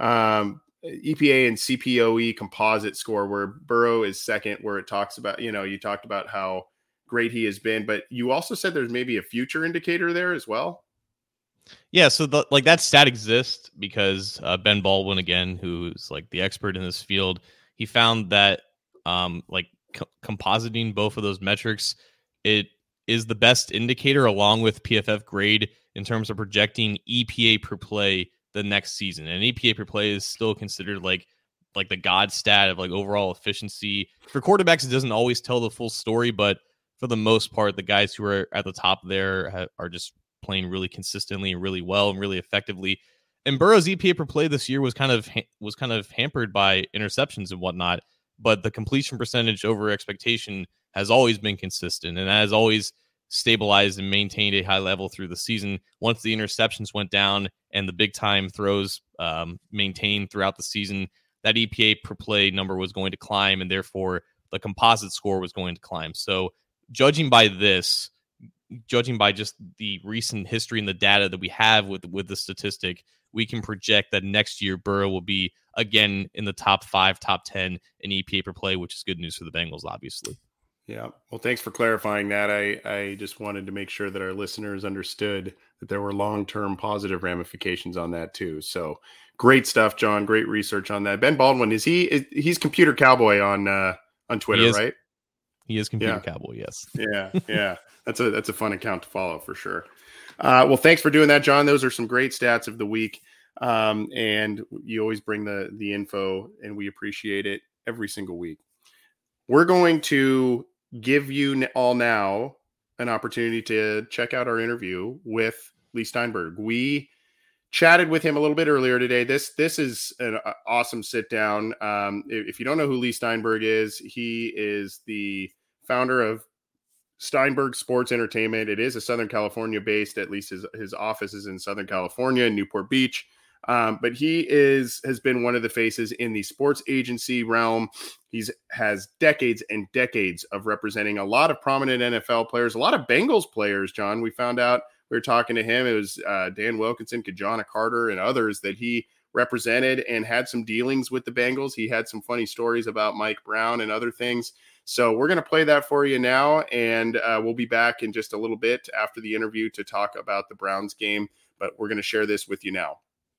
um, E P A and C P O E composite score, where Burrow is second, where it talks about, you know, you talked about how great he has been, but you also said there's maybe a future indicator there as well. Yeah, so the, like that stat exists because uh, Ben Baldwin, again, who's like the expert in this field, he found that um, like co- compositing both of those metrics, it is the best indicator along with P F F grade in terms of projecting E P A per play the next season. And E P A per play is still considered like like the god stat of like overall efficiency. For quarterbacks, it doesn't always tell the full story, but for the most part, the guys who are at the top there ha- are just playing really consistently and really well and really effectively. And Burrow's E P A per play this year was kind of ha- was kind of hampered by interceptions and whatnot, but the completion percentage over expectation has always been consistent and has always stabilized and maintained a high level through the season. Once the interceptions went down and the big time throws um, maintained throughout the season, that E P A per play number was going to climb, and therefore the composite score was going to climb. So judging by this, judging by just the recent history and the data that we have with, with the statistic, we can project that next year Burrow will be again in the top five, top ten in E P A per play, which is good news for the Bengals, obviously. Yeah. Well, thanks for clarifying that. I, I just wanted to make sure that our listeners understood that there were long-term positive ramifications on that too. So great stuff, John. Great research on that. Ben Baldwin, is he, is, he's Computer Cowboy on, uh, on Twitter, is, right? He is Computer Yeah. Cowboy. Yes. Yeah. Yeah. That's a, that's a fun account to follow for sure. Uh, well, thanks for doing that, John. Those are some great stats of the week. Um, and you always bring the, the info, and we appreciate it every single week. We're going to give you all now an opportunity to check out our interview with Leigh Steinberg. We chatted with him a little bit earlier today. This this is an awesome sit down. Um, if you don't know who Leigh Steinberg is, he is the founder of Steinberg Sports Entertainment. It is a Southern California based, at least his, his office is in Southern California, in Newport Beach. Um, but he is has been one of the faces in the sports agency realm. He's has decades and decades of representing a lot of prominent N F L players, a lot of Bengals players, John. We found out, we were talking to him, it was uh, Dan Wilkinson, Kajana Carter, and others that he represented and had some dealings with the Bengals. He had some funny stories about Mike Brown and other things. So we're going to play that for you now, and uh, we'll be back in just a little bit after the interview to talk about the Browns game, but we're going to share this with you now.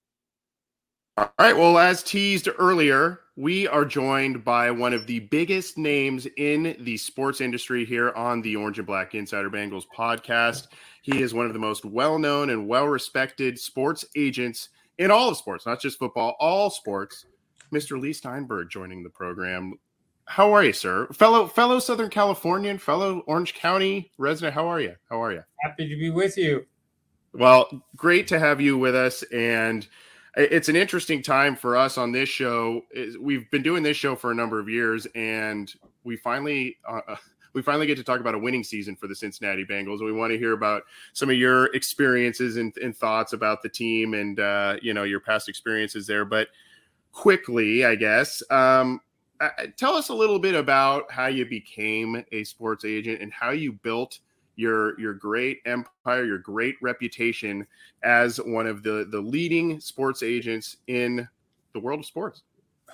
All right. Well, as teased earlier, we are joined by one of the biggest names in the sports industry here on the Orange and Black Insider Bengals podcast. He is one of the most well-known and well-respected sports agents in all of sports, not just football, all sports. Mister Leigh Steinberg joining the program. How are you, sir? Fellow fellow Southern Californian, fellow Orange County resident. How are you? How are you? Happy to be with you. Well, great to have you with us. And it's an interesting time for us on this show. We've been doing this show for a number of years, and we finally uh, we finally get to talk about a winning season for the Cincinnati Bengals. And we want to hear about some of your experiences and, and thoughts about the team and, uh, you know, your past experiences there. But quickly, I guess, um, uh, tell us a little bit about how you became a sports agent and how you built your your great empire, your great reputation as one of the, the leading sports agents in the world of sports.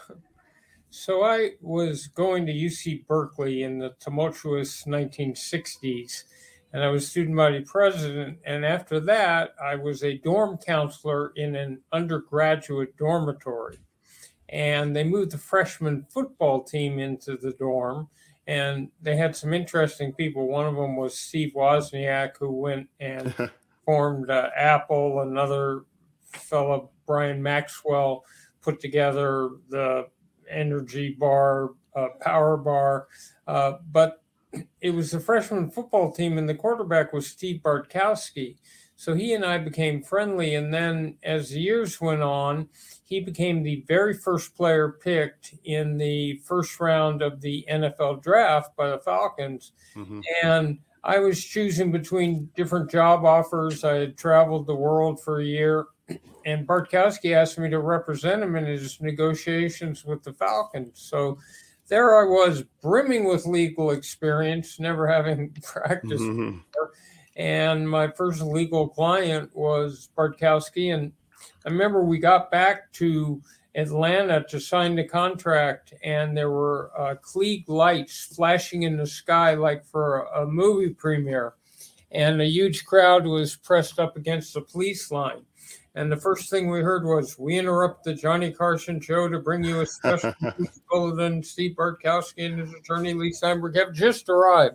So I was going to U C Berkeley in the tumultuous nineteen sixties, and I was student body president. And after that, I was a dorm counselor in an undergraduate dormitory. And they moved the freshman football team into the dorm. and they had some interesting people. One of them was Steve Wozniak, who went and formed uh, Apple. Another fellow, Brian Maxwell, put together the energy bar, uh, power bar. Uh, but it was the freshman football team, and the quarterback was Steve Bartkowski. So he and I became friendly. And then as the years went on, he became the very first player picked in the first round of the N F L draft by the Falcons. Mm-hmm. And I was choosing between different job offers. I had traveled the world for a year, and Bartkowski asked me to represent him in his negotiations with the Falcons. So there I was, brimming with legal experience, never having practiced mm-hmm. before. And my first legal client was Bartkowski. And I remember we got back to Atlanta to sign the contract, and there were uh, Klieg lights flashing in the sky like for a, a movie premiere. And a huge crowd was pressed up against the police line. And the first thing we heard was, "We interrupt the Johnny Carson show to bring you a special bulletin. Steve Bartkowski and his attorney, Lee Steinberg, have just arrived."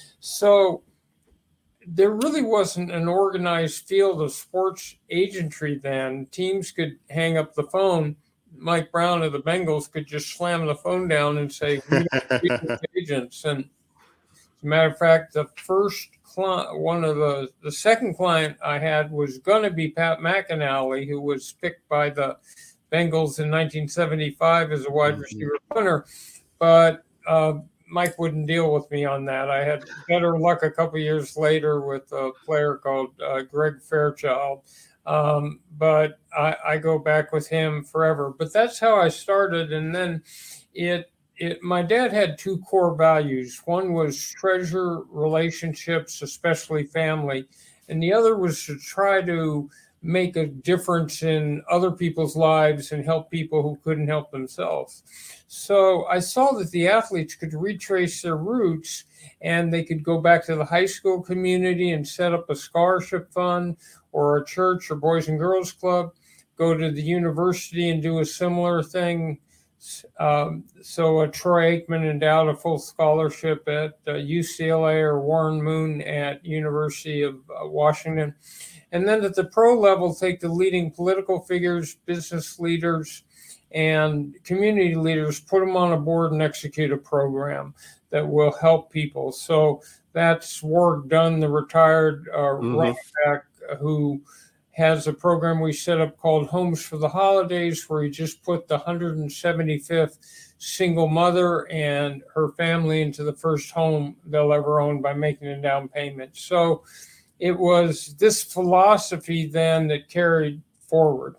So there really wasn't an organized field of sports agentry then. Teams could hang up the phone. Mike Brown of the Bengals could just slam the phone down and say, "We don't agents." And as a matter of fact, the first client, one of the, the second client I had was going to be Pat McInally, who was picked by the Bengals in nineteen seventy-five as a wide receiver punter. But uh, Mike wouldn't deal with me on that. I had better luck a couple years later with a player called uh, Greg Fairchild. Um, but I, I go back with him forever. But that's how I started. And then it, it, my dad had two core values. One was treasure relationships, especially family. And the other was to try to make a difference in other people's lives and help people who couldn't help themselves. So I saw that the athletes could retrace their roots, and they could go back to the high school community and set up a scholarship fund or a church or Boys and Girls Club, go to the university and do a similar thing. Um, so uh, Troy Aikman endowed a full scholarship at uh, U C L A, or Warren Moon at University of uh, Washington. And then at the pro level, take the leading political figures, business leaders, and community leaders, put them on a board and execute a program that will help people. So that's Warwick Dunn, the retired uh, mm-hmm. running back, who has a program we set up called Homes for the Holidays, where he just put the one hundred seventy-fifth single mother and her family into the first home they'll ever own by making a down payment. So it was this philosophy then that carried forward.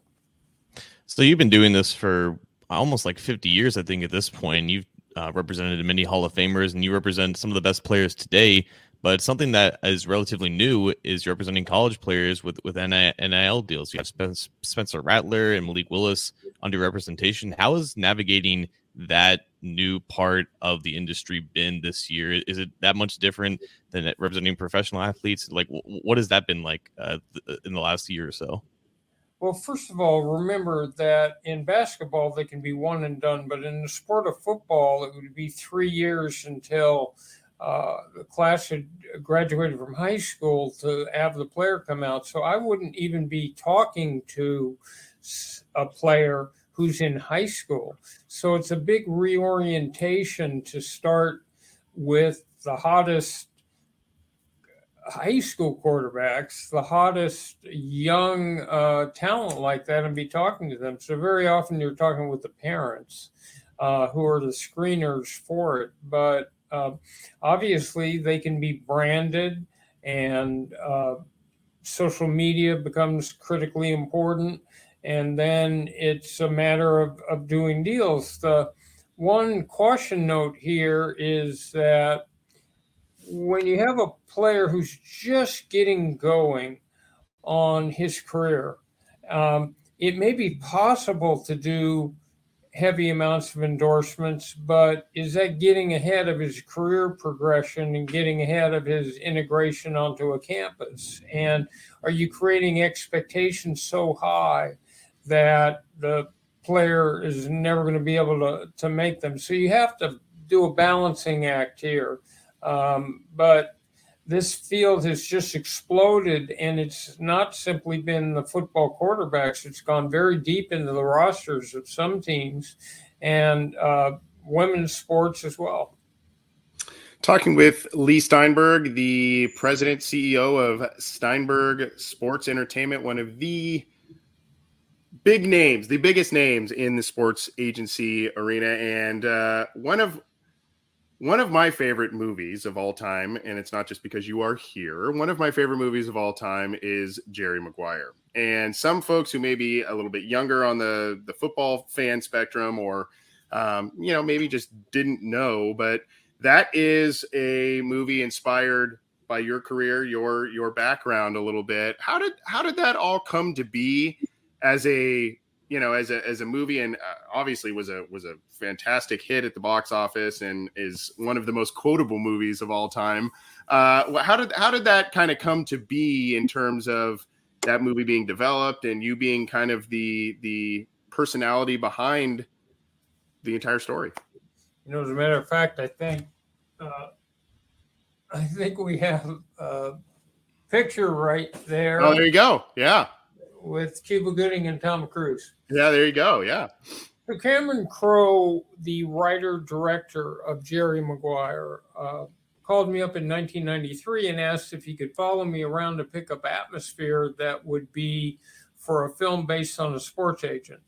So you've been doing this for almost like fifty years, I think, at this point. You've uh, represented many Hall of Famers, and you represent some of the best players today. But something that is relatively new is you're representing college players with, with N I L deals. You have Spencer Rattler and Malik Willis under representation. How is navigating that new part of the industry been this year? Is it that much different than representing professional athletes? Like, what has that been like uh, in the last year or so? Well, first of all, remember that in basketball, they can be one and done. But in the sport of football, it would be three years until uh, the class had graduated from high school to have the player come out. So I wouldn't even be talking to a player who's in high school. So it's a big reorientation to start with the hottest high school quarterbacks, the hottest young uh, talent like that, and be talking to them. So very often you're talking with the parents uh, who are the screeners for it. But uh, obviously they can be branded, and uh, social media becomes critically important. And then it's a matter of, of doing deals. The one caution note here is that when you have a player who's just getting going on his career, um, it may be possible to do heavy amounts of endorsements, but is that getting ahead of his career progression and getting ahead of his integration onto a campus? And are you creating expectations so high that the player is never going to be able to, to make them? So you have to do a balancing act here. Um, but this field has just exploded, and it's not simply been the football quarterbacks. It's gone very deep into the rosters of some teams, and uh, women's sports as well. Talking with Leigh Steinberg, the president, C E O of Steinberg Sports Entertainment, one of the big names, the biggest names in the sports agency arena, and uh, one of one of my favorite movies of all time, and it's not just because you are here, one of my favorite movies of all time is Jerry Maguire. And some folks who may be a little bit younger on the, the football fan spectrum, or, um, you know, maybe just didn't know, but that is a movie inspired by your career, your your background a little bit. How did how did that all come to be as a you know as a as a movie, and uh, obviously was a was a fantastic hit at the box office and is one of the most quotable movies of all time. Uh, how did how did that kind of come to be in terms of that movie being developed and you being kind of the the personality behind the entire story? You know, as a matter of fact, I think uh, I think we have a picture right there. Oh, there you go. Yeah. With Cuba Gooding and Tom Cruise. Yeah, there you go. Yeah. So Cameron Crowe, the writer-director of Jerry Maguire, uh, called me up in nineteen ninety-three and asked if he could follow me around to pick up atmosphere that would be for a film based on a sports agent.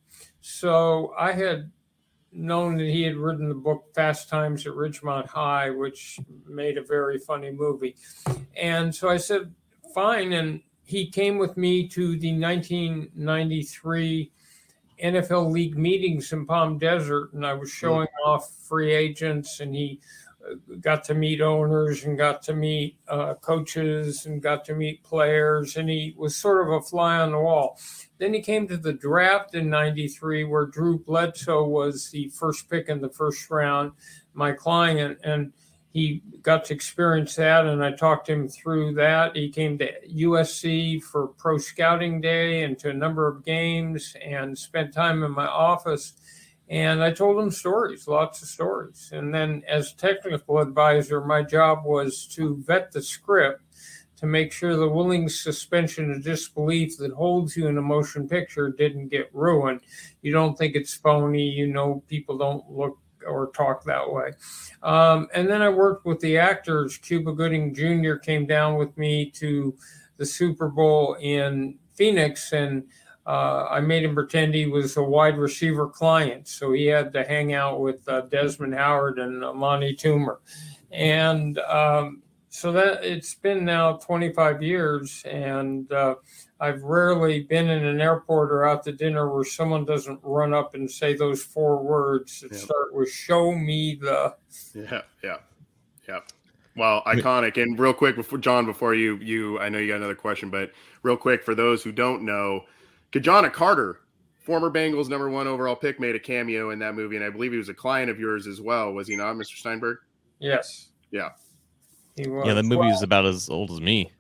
So I had known that he had written the book Fast Times at Ridgemont High, which made a very funny movie. And so I said, fine. And he came with me to the nineteen ninety-three N F L League meetings in Palm Desert, and I was showing mm-hmm. off free agents, and he got to meet owners and got to meet uh, coaches and got to meet players, and he was sort of a fly on the wall. Then he came to the draft in ninety-three, where Drew Bledsoe was the first pick in the first round, my client, and he got to experience that, and I talked him through that. He came to U S C for Pro Scouting Day and to a number of games and spent time in my office. And I told him stories, lots of stories. And then as technical advisor, my job was to vet the script to make sure the willing suspension of disbelief that holds you in a motion picture didn't get ruined. You don't think it's phony. You know, people don't look or talk that way. Um, and then I worked with the actors. Cuba Gooding Junior came down with me to the Super Bowl in Phoenix, and uh, I made him pretend he was a wide receiver client. So he had to hang out with uh, Desmond Howard and Amani Toomer. And um, so that it's been now twenty-five years, and uh, I've rarely been in an airport or out to dinner where someone doesn't run up and say those four words that yep. start with "Show me the." Yeah, yeah, yeah. Well, iconic. And real quick, before John, before you, you, I know you got another question, but real quick for those who don't know, Kajana Carter, former Bengals number one overall pick, made a cameo in that movie, and I believe he was a client of yours as well. Was he not, Mister Steinberg? Yes. Yeah. He was. Yeah, the movie well, is about as old as me.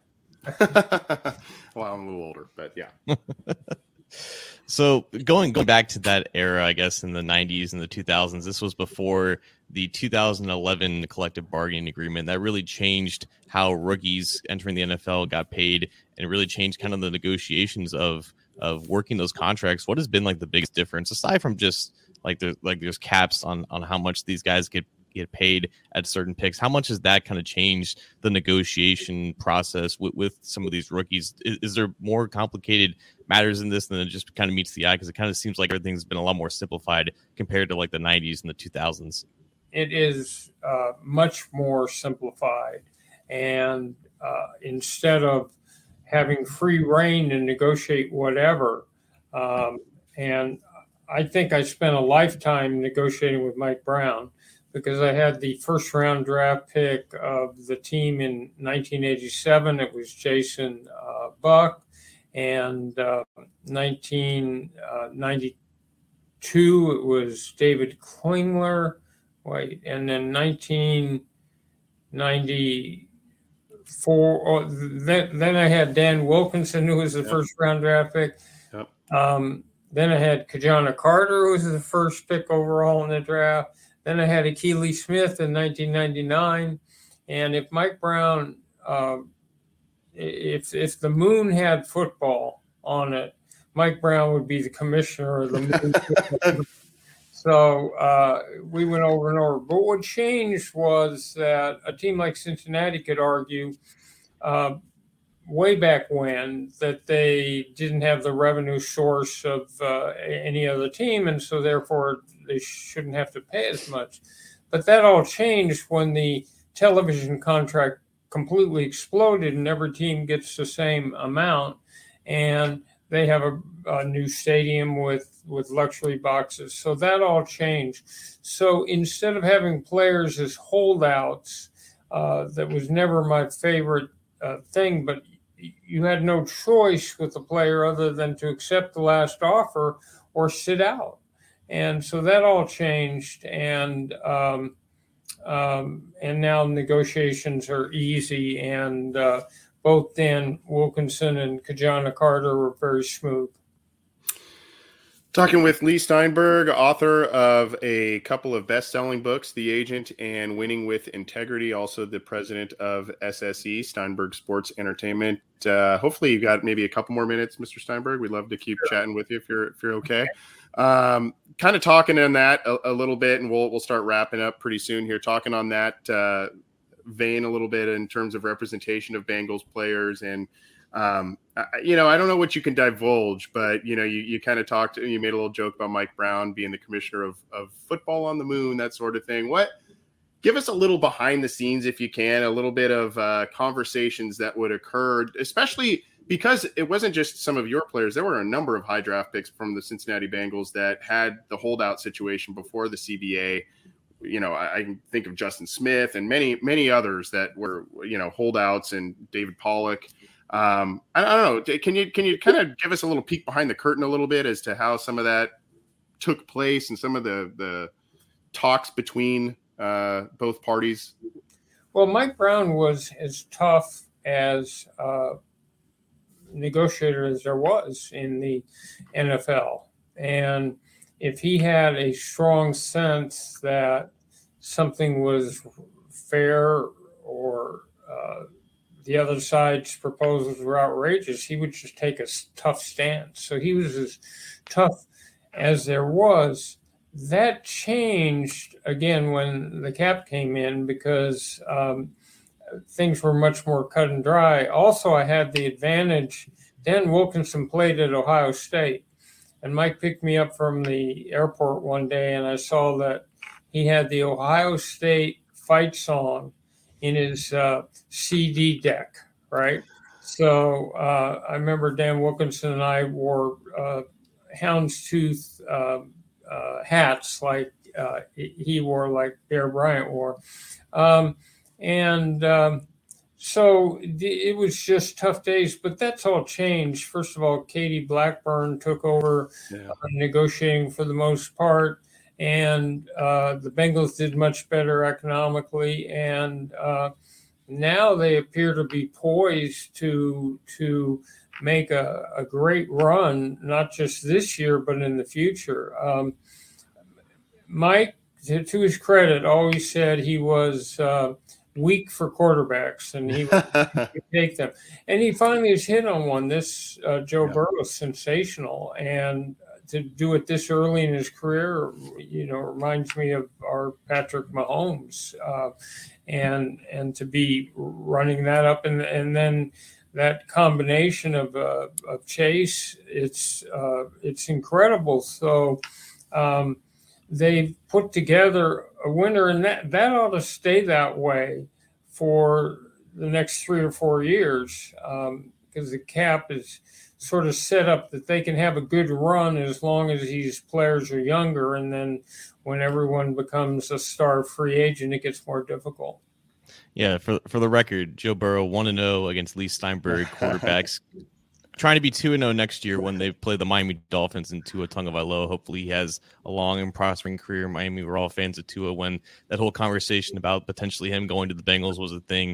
Well, I'm a little older, but yeah. So going going back to that era, I guess in the nineties and the two thousands, this was before the two thousand eleven collective bargaining agreement that really changed how rookies entering the N F L got paid, and really changed kind of the negotiations of of working those contracts. What has been like the biggest difference, aside from just like there's like there's caps on on how much these guys get get paid at certain picks? How much has that kind of changed the negotiation process with, with some of these rookies? Is, is there more complicated matters in this than it just kind of meets the eye? Because it kind of seems like everything's been a lot more simplified compared to like the nineties and the two thousands. It is uh, much more simplified. And uh, instead of having free reign to negotiate whatever, um, and I think I spent a lifetime negotiating with Mike Brown, because I had the first round draft pick of the team in nineteen eighty-seven. It was Jason uh, Buck. And uh, nineteen ninety-two, it was David Klingler. Wait, and then nineteen ninety-four, oh, then, then I had Dan Wilkinson, who was the yep. first round draft pick. Yep. Um, then I had Kajana Carter, who was the first pick overall in the draft. Then I had Akili Smith in nineteen ninety-nine. And if Mike Brown, uh, if if the moon had football on it, Mike Brown would be the commissioner of the moon. So uh, we went over and over. But what changed was that a team like Cincinnati could argue uh, way back when that they didn't have the revenue source of uh, any other team, and so therefore they shouldn't have to pay as much. But that all changed when the television contract completely exploded and every team gets the same amount, and they have a, a new stadium with, with luxury boxes. So that all changed. So instead of having players as holdouts, uh, that was never my favorite uh, thing, but you had no choice with the player other than to accept the last offer or sit out. And so that all changed. And, um, Um, and now negotiations are easy, and uh, both Dan Wilkinson and Ki-Jana Carter were very smooth. Talking with Leigh Steinberg, author of a couple of best-selling books, The Agent and Winning with Integrity, also the president of S S E, Steinberg Sports Entertainment. Uh, hopefully you've got maybe a couple more minutes, Mister Steinberg. We'd love to keep sure. chatting with you if you're if you're okay. Um, kind of talking on that a, a little bit, and we'll we'll start wrapping up pretty soon here. Talking on that uh, vein a little bit in terms of representation of Bengals players, and um, I, you know, I don't know what you can divulge, but you know, you you kind of talked, you made a little joke about Mike Brown being the commissioner of of football on the moon, that sort of thing. What? Give us a little behind the scenes, if you can, a little bit of uh, conversations that would occur, especially. Because it wasn't just some of your players. There were a number of high draft picks from the Cincinnati Bengals that had the holdout situation before the C B A. You know, I, I can think of Justin Smith and many, many others that were, you know, holdouts, and David Pollock. Um, I, I don't know. Can you can you kind of give us a little peek behind the curtain a little bit as to how some of that took place and some of the the talks between uh, both parties? Well, Mike Brown was as tough as uh, negotiator as there was in the N F L. And if he had a strong sense that something was fair or uh, the other side's proposals were outrageous, he would just take a tough stance. So he was as tough as there was. That changed again when the cap came in, because um, things were much more cut and dry. Also, I had the advantage. Dan Wilkinson played at Ohio State, and Mike picked me up from the airport one day, and I saw that he had the Ohio State fight song in his uh, C D deck, right? So uh, I remember Dan Wilkinson and I wore uh, houndstooth uh, uh, hats like uh, he wore, like Bear Bryant wore. Um, and um, so it was just tough days, but that's all changed. First of all, Katie Blackburn took over yeah. uh, negotiating for the most part, and uh, the Bengals did much better economically, and uh, now they appear to be poised to to make a, a great run, not just this year, but in the future. Um, Mike, to, to his credit, always said he was uh, weak for quarterbacks, and he would take them. And he finally has hit on one. This uh, Joe yeah. Burrow is sensational, and to do it this early in his career, you know, reminds me of our Patrick Mahomes, uh, and and to be running that up, and and then that combination of uh, of Chase, it's uh, it's incredible. So um, they've put together a winner, and that that ought to stay that way for the next three or four years, um, because the cap is sort of set up that they can have a good run as long as these players are younger, and then when everyone becomes a star free agent, it gets more difficult. Yeah, for for the record, Joe Burrow one and oh against Leigh Steinberg quarterbacks, trying to be two and oh next year when they play the Miami Dolphins in Tua Tagovailoa. Hopefully he has a long and prospering career. Miami were all fans of Tua when that whole conversation about potentially him going to the Bengals was a thing.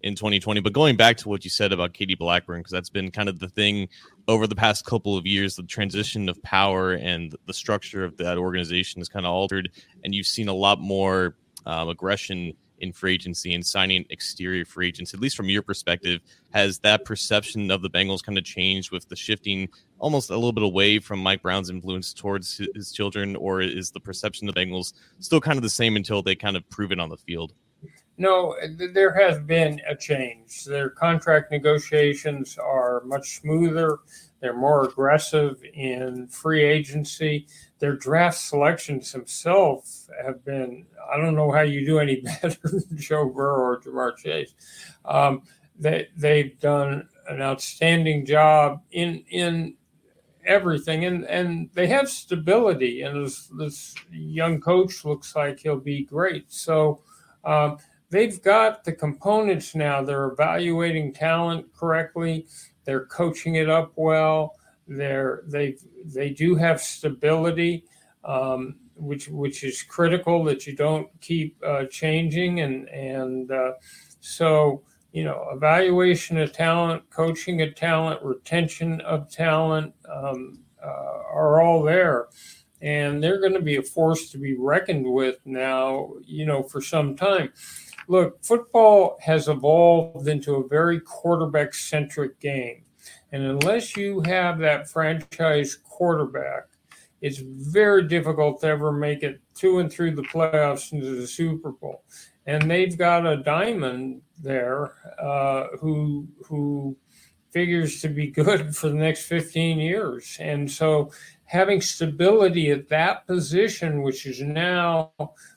in twenty twenty. But going back to what you said about Katie Blackburn, because that's been kind of the thing over the past couple of years, the transition of power and the structure of that organization is kind of altered, and you've seen a lot more um, aggression in free agency and signing exterior free agents. At least from your perspective, has that perception of the Bengals kind of changed with the shifting almost a little bit away from Mike Brown's influence towards his, his children, or is the perception of the Bengals still kind of the same until they kind of prove it on the field? No, there has been a change. Their contract negotiations are much smoother. They're more aggressive in free agency. Their draft selections themselves have been, I don't know how you do any better than Joe Burrow or Ja'Marr Chase. Um, they, they've done an outstanding job in in everything, and, and they have stability, and this, this young coach looks like he'll be great. So um, they've got the components now. They're evaluating talent correctly. They're coaching it up well. They're, they they do have stability, um, which which is critical, that you don't keep uh, changing. And and uh, so, you know, evaluation of talent, coaching of talent, retention of talent um, uh, are all there. And they're going to be a force to be reckoned with now, you know, for some time. Look, football has evolved into a very quarterback-centric game. And unless you have that franchise quarterback, it's very difficult to ever make it to and through the playoffs into the Super Bowl. And they've got a diamond there uh, who who figures to be good for the next fifteen years. And so having stability at that position, which is now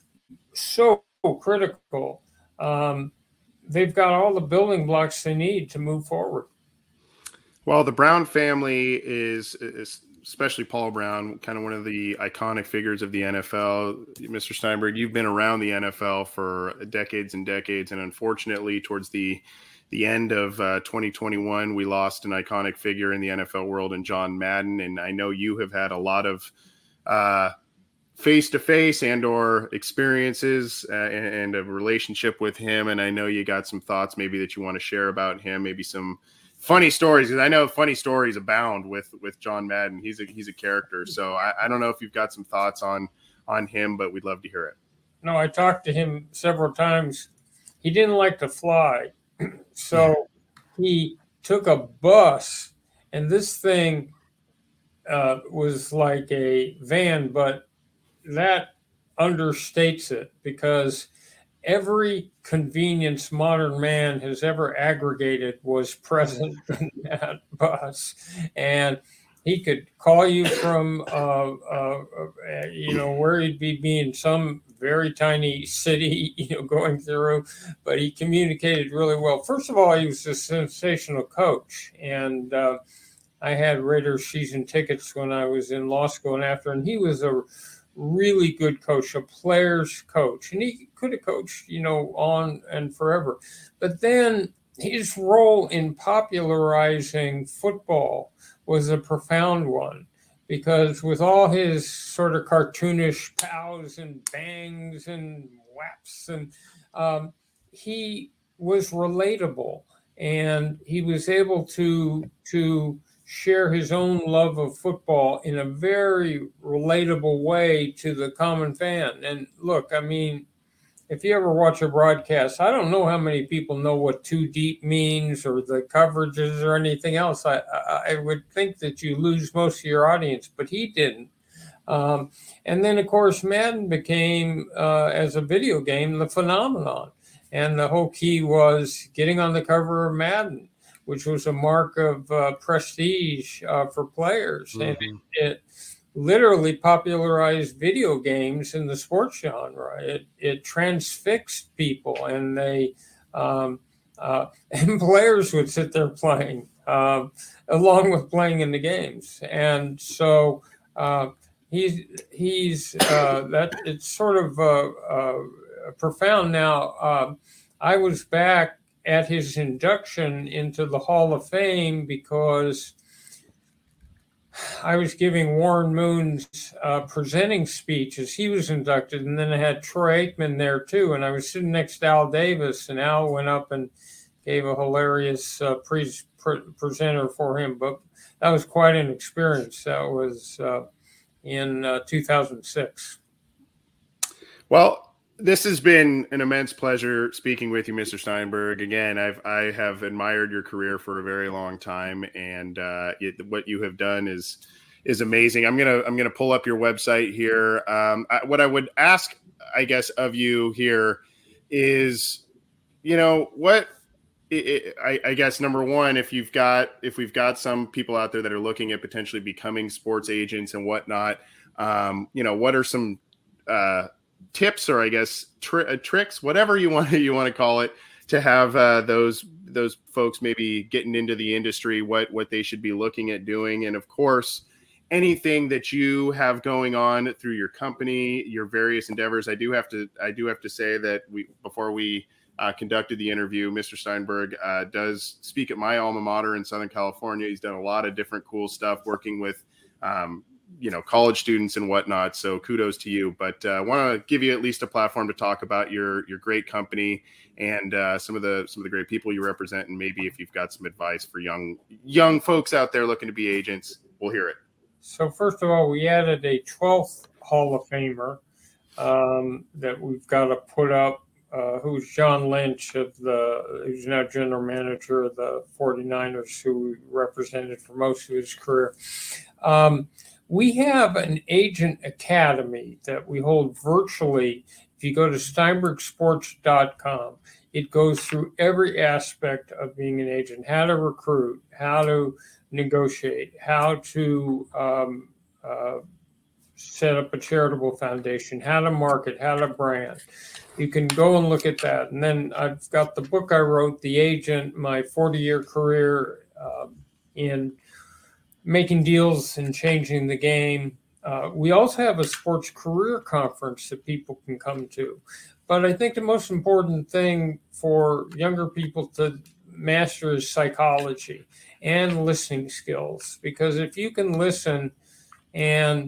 so critical, um, they've got all the building blocks they need to move forward. Well, the Brown family is, is especially Paul Brown, kind of one of the iconic figures of the N F L. Mister Steinberg, you've been around the N F L for decades and decades, and unfortunately, towards the the end of uh, twenty twenty-one, we lost an iconic figure in the N F L world in John Madden, and I know you have had a lot of uh, face-to-face and or experiences uh, and, and a relationship with him, and I know you got some thoughts maybe that you want to share about him, maybe some funny stories, because I know funny stories abound with with John Madden. He's a he's a character. So I, I don't know if you've got some thoughts on on him, but we'd love to hear it. No, I talked to him several times. He didn't like to fly. So he took a bus, and this thing uh, was like a van, but that understates it, because every convenience modern man has ever aggregated was present in that bus. And he could call you from, uh, uh, uh, you know, where he'd be, be in some very tiny city, you know, going through, but he communicated really well. First of all, he was a sensational coach. And uh, I had Raiders season tickets when I was in law school and after, and he was a really good coach, a player's coach, and he could have coached, you know, on and forever. But then his role in popularizing football was a profound one, because with all his sort of cartoonish pows and bangs and whaps, and um, he was relatable, and he was able to to share his own love of football in a very relatable way to the common fan. And look, I mean, if you ever watch a broadcast, I don't know how many people know what too deep means or the coverages or anything else. I, I, I would think that you lose most of your audience, but he didn't. Um, and then, of course, Madden became, uh, as a video game, the phenomenon. And the whole key was getting on the cover of Madden, which was a mark of uh, prestige uh, for players. Mm-hmm. And it, it literally popularized video games in the sports genre. It it transfixed people, and they um, uh, and players would sit there playing uh, along with playing in the games. And so uh, he's he's uh, that it's sort of uh, uh, profound. Now uh, I was back at his induction into the Hall of Fame because I was giving Warren Moon's uh, presenting speech as he was inducted, and then I had Troy Aikman there too, and I was sitting next to Al Davis, and Al went up and gave a hilarious uh, pre- pre- presenter for him. But that was quite an experience. That was uh, in uh, two thousand six. Well, this has been an immense pleasure speaking with you, Mister Steinberg. Again, I've I have admired your career for a very long time, and uh, it, what you have done is is amazing. I'm gonna I'm gonna pull up your website here. Um, I, what I would ask, I guess, of you here is, you know, what it, it, I, I guess number one, if you've got if we've got some people out there that are looking at potentially becoming sports agents and whatnot, um, you know, what are some uh, tips or I guess tri- tricks, whatever you want you want to call it, to have uh, those those folks maybe getting into the industry, what what they should be looking at doing, and of course, anything that you have going on through your company, your various endeavors. I do have to I do have to say that we before we uh, conducted the interview, Mister Steinberg uh, does speak at my alma mater in Southern California. He's done a lot of different cool stuff working with um, you know, college students and whatnot. So kudos to you. But I uh, want to give you at least a platform to talk about your your great company and uh, some of the some of the great people you represent, and maybe if you've got some advice for young young folks out there looking to be agents, we'll hear it. So first of all, we added a twelfth Hall of Famer um, that we've got to put up, uh, who's John Lynch, of the who's now general manager of the forty-niners, who we represented for most of his career. Um, we have an agent academy that we hold virtually. If you go to steinberg sports dot com, it goes through every aspect of being an agent: how to recruit, how to negotiate, how to um, uh, set up a charitable foundation, how to market, how to brand. You can go and look at that. And then I've got the book I wrote, The Agent, my forty-year career uh, in making deals and changing the game. Uh, we also have a sports career conference that people can come to. But I think the most important thing for younger people to master is psychology and listening skills, because if you can listen and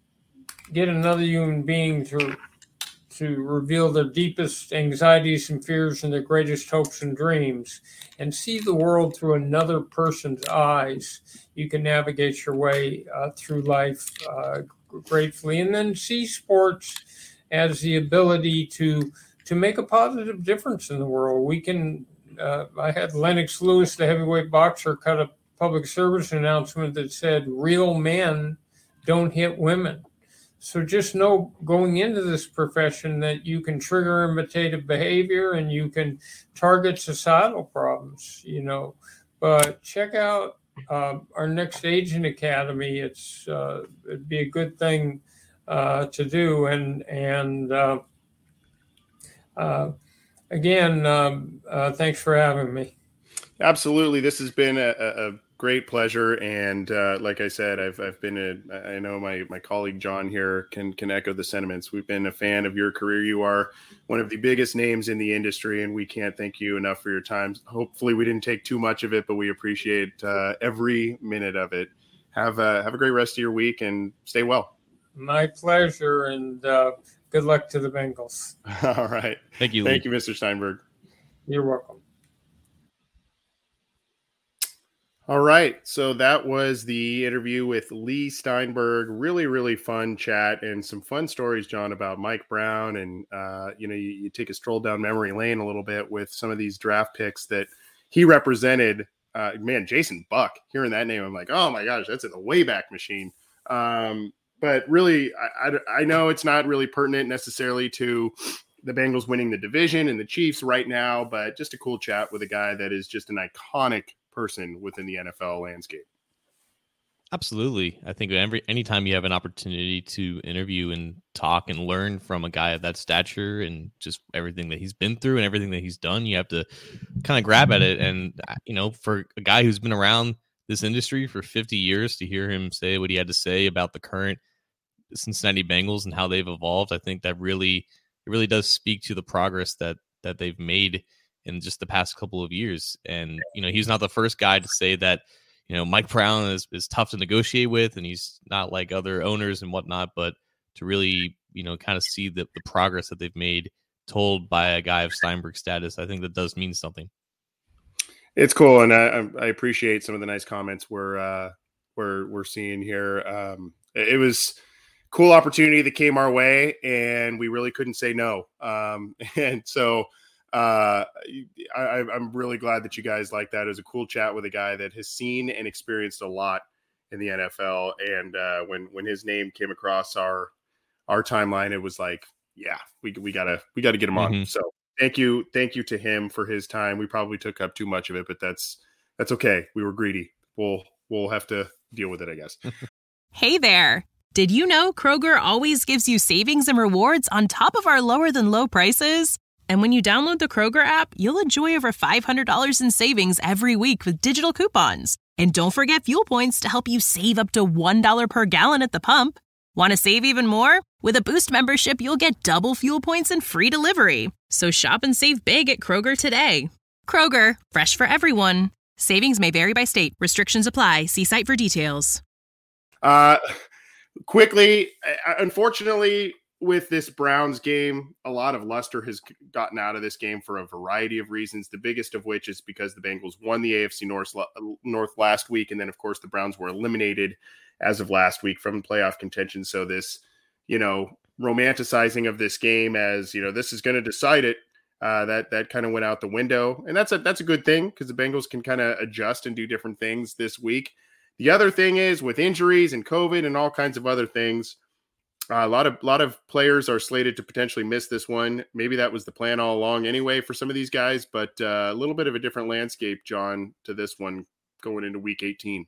get another human being to to reveal their deepest anxieties and fears and their greatest hopes and dreams and see the world through another person's eyes, you can navigate your way uh, through life uh, gratefully, and then see sports as the ability to to make a positive difference in the world. We can Uh, I had Lennox Lewis, the heavyweight boxer, cut a public service announcement that said, "Real men don't hit women." So just know going into this profession that you can trigger imitative behavior and you can target societal problems, you know. But check out uh, our next Agent Academy. It's uh, it'd be a good thing uh, to do. And and uh, uh, Again, um, uh, thanks for having me. Absolutely. This has been a, a great pleasure. And uh, like I said, I've I've been a, I know my my colleague John here can, can echo the sentiments. We've been a fan of your career. You are one of the biggest names in the industry, and we can't thank you enough for your time. Hopefully we didn't take too much of it, but we appreciate uh, every minute of it. Have a, have a great rest of your week and stay well. My pleasure. And uh, good luck to the Bengals. All right. Thank you, Thank Lee. you, Mister Steinberg. You're welcome. All right. So that was the interview with Lee Steinberg. Really, really fun chat and some fun stories, John, about Mike Brown. And, uh, you know, you, you take a stroll down memory lane a little bit with some of these draft picks that he represented. Uh, man, Jason Buck, hearing that name, I'm like, oh my gosh, that's in the Wayback Machine. Um, But really, I, I, I know it's not really pertinent necessarily to the Bengals winning the division and the Chiefs right now, but just a cool chat with a guy that is just an iconic person within the N F L landscape. Absolutely. I think every anytime you have an opportunity to interview and talk and learn from a guy of that stature and just everything that he's been through and everything that he's done, you have to kind of grab at it. And, you know, for a guy who's been around this industry for fifty years, to hear him say what he had to say about the current Cincinnati Bengals and how they've evolved, I think that really, it really does speak to the progress that, that they've made in just the past couple of years. And, you know, he's not the first guy to say that, you know, Mike Brown is, is tough to negotiate with, and he's not like other owners and whatnot, but to really, you know, kind of see the, the progress that they've made told by a guy of Steinberg status, I think that does mean something. It's cool, and I, I appreciate some of the nice comments we're uh, we're we're seeing here. Um, it was a cool opportunity that came our way, and we really couldn't say no. Um, and so uh, I, I'm really glad that you guys like that. It was a cool chat with a guy that has seen and experienced a lot in the N F L, and uh, when when his name came across our our timeline, it was like, yeah, we we gotta we gotta get him Mm-hmm. on. So. Thank you. Thank you to him for his time. We probably took up too much of it, but that's that's okay. We were greedy. We'll we'll have to deal with it, I guess. Hey there. Did you know Kroger always gives you savings and rewards on top of our lower than low prices? And when you download the Kroger app, you'll enjoy over five hundred dollars in savings every week with digital coupons. And don't forget fuel points to help you save up to one dollar per gallon at the pump. Want to save even more? With a Boost membership, you'll get double fuel points and free delivery. So shop and save big at Kroger today. Kroger, fresh for everyone. Savings may vary by state. Restrictions apply. See site for details. Uh, quickly, unfortunately, with this Browns game, a lot of luster has gotten out of this game for a variety of reasons. The biggest of which is because the Bengals won the A F C North, North last week. And then, of course, the Browns were eliminated as of last week from playoff contention. So this, you know, romanticizing of this game as, you know, this is going to decide it, uh, that that kind of went out the window. And that's a that's a good thing because the Bengals can kind of adjust and do different things this week. The other thing is with injuries and COVID and all kinds of other things, uh, a lot of lot of players are slated to potentially miss this one. Maybe that was the plan all along anyway for some of these guys, but uh, a little bit of a different landscape, John, to this one going into week eighteen.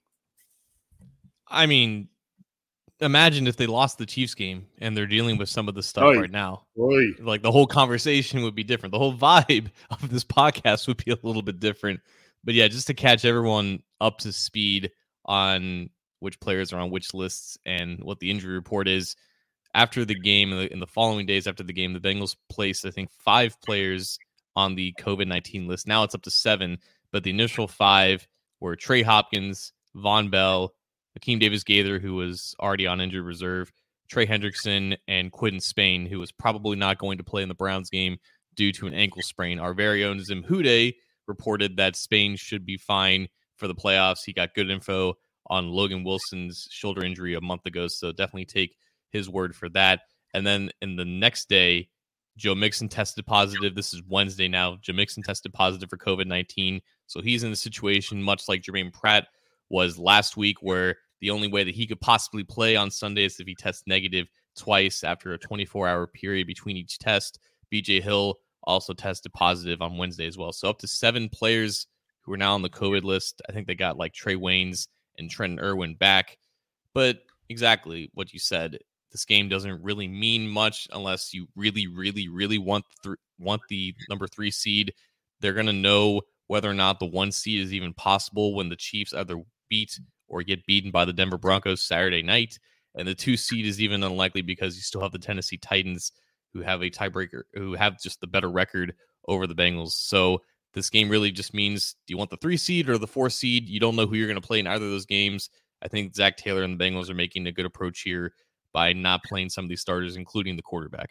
I mean, imagine if they lost the Chiefs game and they're dealing with some of the stuff Oy. right now. Oy. Like the whole conversation would be different. The whole vibe of this podcast would be a little bit different. But yeah, just to catch everyone up to speed on which players are on which lists and what the injury report is. After the game, in the, in the following days after the game, the Bengals placed, I think, five players on the COVID nineteen list. Now it's up to seven, but the initial five were Trey Hopkins, Von Bell, Akeem Davis-Gaither, who was already on injured reserve, Trey Hendrickson, and Quinton Spain, who was probably not going to play in the Browns game due to an ankle sprain. Our very own Zim Hude reported that Spain should be fine for the playoffs. He got good info on Logan Wilson's shoulder injury a month ago, so definitely take his word for that. And then in the next day, Joe Mixon tested positive. This is Wednesday now. Joe Mixon tested positive for COVID nineteen, so he's in a situation much like Jermaine Pratt was last week, where the only way that he could possibly play on Sunday is if he tests negative twice after a twenty-four hour period between each test. B J Hill also tested positive on Wednesday as well. So up to seven players who are now on the COVID list. I think they got like Trey Waynes and Trenton Irwin back. But exactly what you said, this game doesn't really mean much unless you really, really, really want th- want the number three seed. They're going to know whether or not the one seed is even possible when the Chiefs either beat or get beaten by the Denver Broncos Saturday night. And the two seed is even unlikely because you still have the Tennessee Titans, who have a tiebreaker, who have just the better record over the Bengals. So this game really just means, do you want the three seed or the four seed? You don't know who you're going to play in either of those games. I think Zach Taylor and the Bengals are making a good approach here by not playing some of these starters, including the quarterback.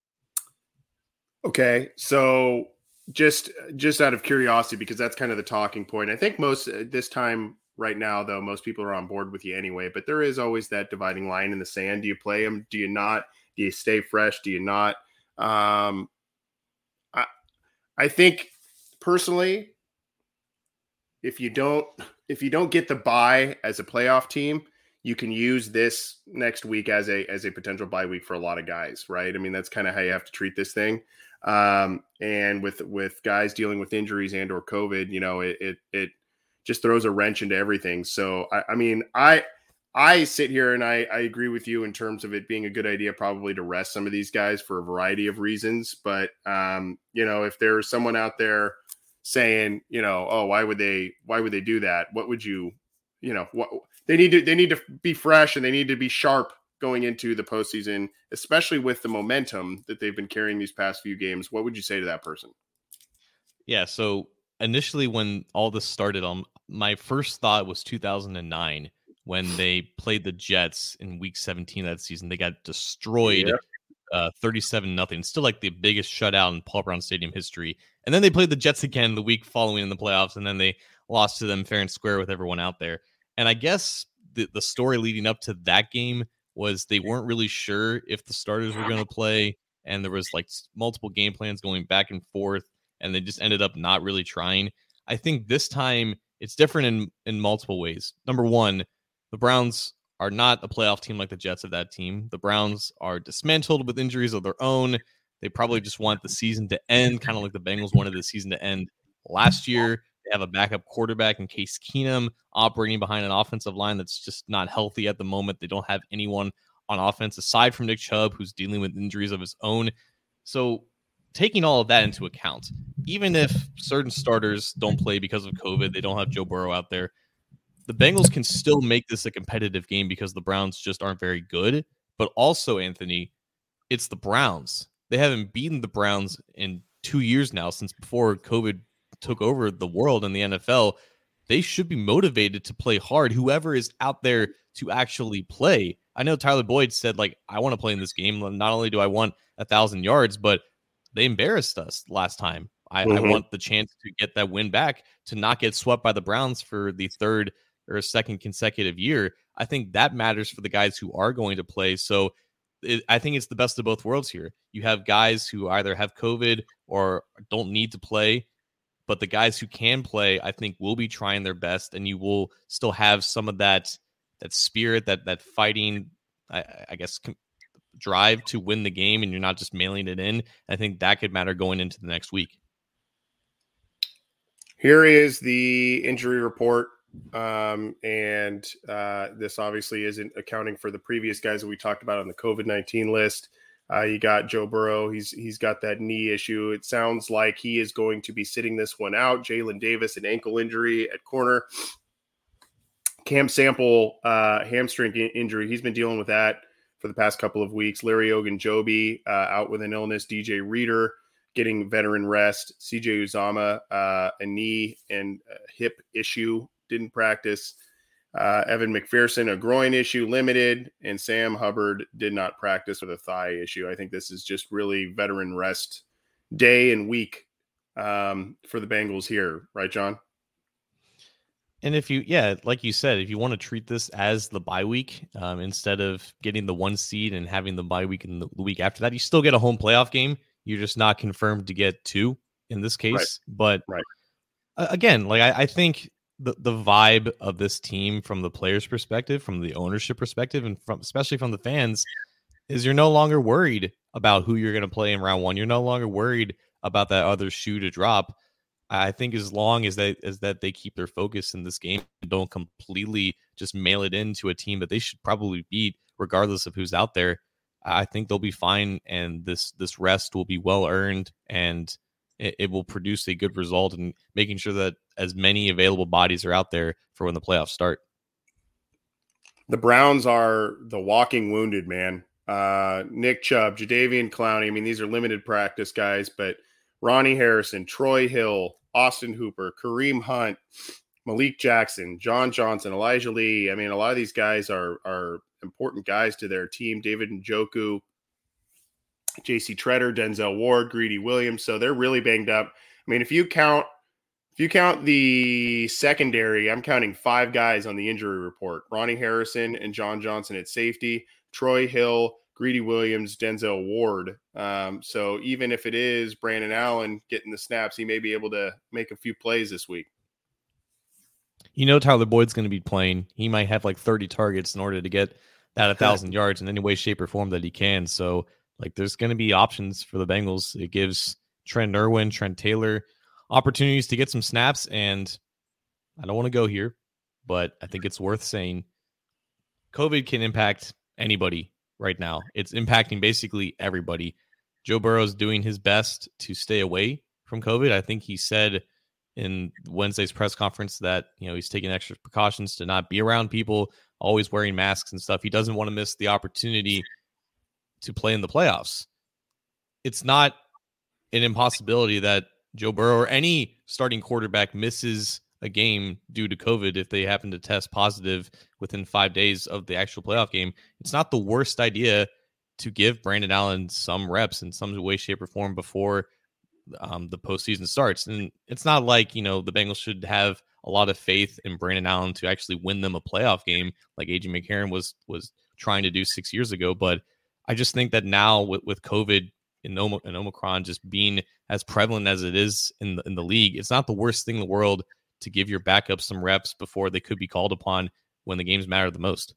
Okay, so just just out of curiosity, because that's kind of the talking point. I think most uh, this time right now, though, most people are on board with you anyway, but there is always that dividing line in the sand. Do you play them? Do you not? Do you stay fresh? Do you not? Um, I, I think personally, if you don't, if you don't get the bye as a playoff team, you can use this next week as a, as a potential bye week for a lot of guys, right? I mean, that's kind of how you have to treat this thing. Um, and with, with guys dealing with injuries and, or COVID, you know, it, it, it just throws a wrench into everything. So, I, I mean, I, I sit here and I, I agree with you in terms of it being a good idea probably to rest some of these guys for a variety of reasons. But, um, you know, if there's someone out there saying, you know, oh, why would they, why would they do that? What would you, you know, what they need to, they need to be fresh and they need to be sharp going into the postseason, especially with the momentum that they've been carrying these past few games. What would you say to that person? Yeah. So initially when all this started, on my first thought was two thousand nine. When they played the Jets in week seventeen of that season. They got destroyed, yep. uh, thirty-seven nothing. Still like the biggest shutout in Paul Brown Stadium history. And then they played the Jets again the week following in the playoffs, and then they lost to them fair and square with everyone out there. And I guess the, the story leading up to that game was they weren't really sure if the starters were going to play, and there was like multiple game plans going back and forth, and they just ended up not really trying. I think this time it's different in, in multiple ways. Number one, the Browns are not a playoff team like the Jets of that team. The Browns are dismantled with injuries of their own. They probably just want the season to end, kind of like the Bengals wanted the season to end last year. They have a backup quarterback in Case Keenum operating behind an offensive line that's just not healthy at the moment. They don't have anyone on offense aside from Nick Chubb, who's dealing with injuries of his own. So taking all of that into account, even if certain starters don't play because of COVID, they don't have Joe Burrow out there, the Bengals can still make this a competitive game because the Browns just aren't very good. But also, Anthony, it's the Browns. They haven't beaten the Browns in two years now, since before COVID took over the world in the N F L. They should be motivated to play hard, whoever is out there to actually play. I know Tyler Boyd said, like, I want to play in this game. Not only do I want a thousand yards, but they embarrassed us last time. I, mm-hmm. I want the chance to get that win back, to not get swept by the Browns for the third or second consecutive year. I think that matters for the guys who are going to play. So it, I think it's the best of both worlds here. You have guys who either have COVID or don't need to play, but the guys who can play, I think, will be trying their best, and you will still have some of that that spirit, that that fighting, I, I guess, drive to win the game, and you're not just mailing it in. I think that could matter going into the next week. Here is the injury report, um, and uh, this obviously isn't accounting for the previous guys that we talked about on the COVID nineteen list. Uh, you got Joe Burrow. He's he's got that knee issue. It sounds like he is going to be sitting this one out. Jalen Davis, an ankle injury at corner. Cam Sample, uh, hamstring injury. He's been dealing with that for the past couple of weeks. Larry Ogunjobi uh, out with an illness. D J Reader getting veteran rest. C J Uzomah, uh, a knee and a hip issue, didn't practice. Uh, Evan McPherson, a groin issue, limited, and Sam Hubbard did not practice with a thigh issue. I think this is just really veteran rest day and week um, for the Bengals here, right, John? And if you, yeah, like you said, if you want to treat this as the bye week, um, instead of getting the one seed and having the bye week in the week after that, you still get a home playoff game. You're just not confirmed to get two in this case. Right. But right. Uh, again, like I, I think the, the vibe of this team from the players' perspective, from the ownership perspective, and from especially from the fans, is you're no longer worried about who you're going to play in round one. You're no longer worried about that other shoe to drop. I think as long as they as that they keep their focus in this game and don't completely just mail it into a team that they should probably beat, regardless of who's out there, I think they'll be fine, and this this rest will be well earned, and it, it will produce a good result in making sure that as many available bodies are out there for when the playoffs start. The Browns are the walking wounded, man. Uh, Nick Chubb, Jadeveon Clowney. I mean, these are limited practice guys, but Ronnie Harrison, Troy Hill, Austin Hooper, Kareem Hunt, Malik Jackson, John Johnson, Elijah Lee. I mean, a lot of these guys are are important guys to their team. David Njoku, J C Treader, Denzel Ward, Greedy Williams. So they're really banged up. I mean, if you count if you count the secondary, I'm counting five guys on the injury report. Ronnie Harrison and John Johnson at safety, Troy Hill, Greedy Williams, Denzel Ward. Um, so even if it is Brandon Allen getting the snaps, he may be able to make a few plays this week. You know, Tyler Boyd's going to be playing. He might have like thirty targets in order to get that one thousand yards in any way, shape, or form that he can. So, like, there's going to be options for the Bengals. It gives Trent Irwin, Trent Taylor opportunities to get some snaps. And I don't want to go here, but I think it's worth saying COVID can impact anybody right now. It's impacting basically everybody. Joe Burrow's doing his best to stay away from COVID. I think he said in Wednesday's press conference that, you know, he's taking extra precautions to not be around people, always wearing masks and stuff. He doesn't want to miss the opportunity to play in the playoffs. It's not an impossibility that Joe Burrow or any starting quarterback misses a game due to COVID if they happen to test positive within five days of the actual playoff game. It's not the worst idea to give Brandon Allen some reps in some way, shape, or form before um, the postseason starts. And it's not like, you know, the Bengals should have a lot of faith in Brandon Allen to actually win them a playoff game like A J McCarron was was trying to do six years ago. But I just think that now with, with COVID and, Om- and Omicron just being as prevalent as it is in the, in the league, it's not the worst thing in the world to give your backups some reps before they could be called upon when the games matter the most.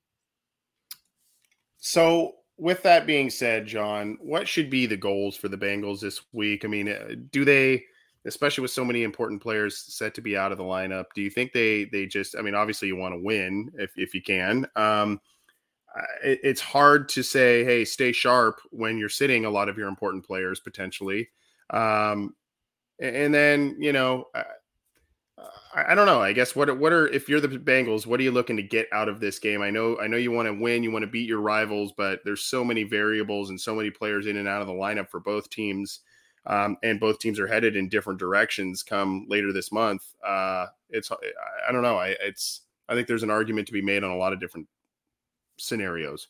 So with that being said, John, what should be the goals for the Bengals this week? I mean, do they, especially with so many important players set to be out of the lineup, do you think they they just, I mean, obviously you want to win if, if you can. Um, it, it's hard to say, hey, stay sharp when you're sitting a lot of your important players potentially. Um, and then, you know, I, I don't know. I guess what what are if you're the Bengals, what are you looking to get out of this game? I know I know you want to win, you want to beat your rivals, but there's so many variables and so many players in and out of the lineup for both teams, um, and both teams are headed in different directions come later this month. Uh, it's I don't know. I it's I think there's an argument to be made on a lot of different scenarios.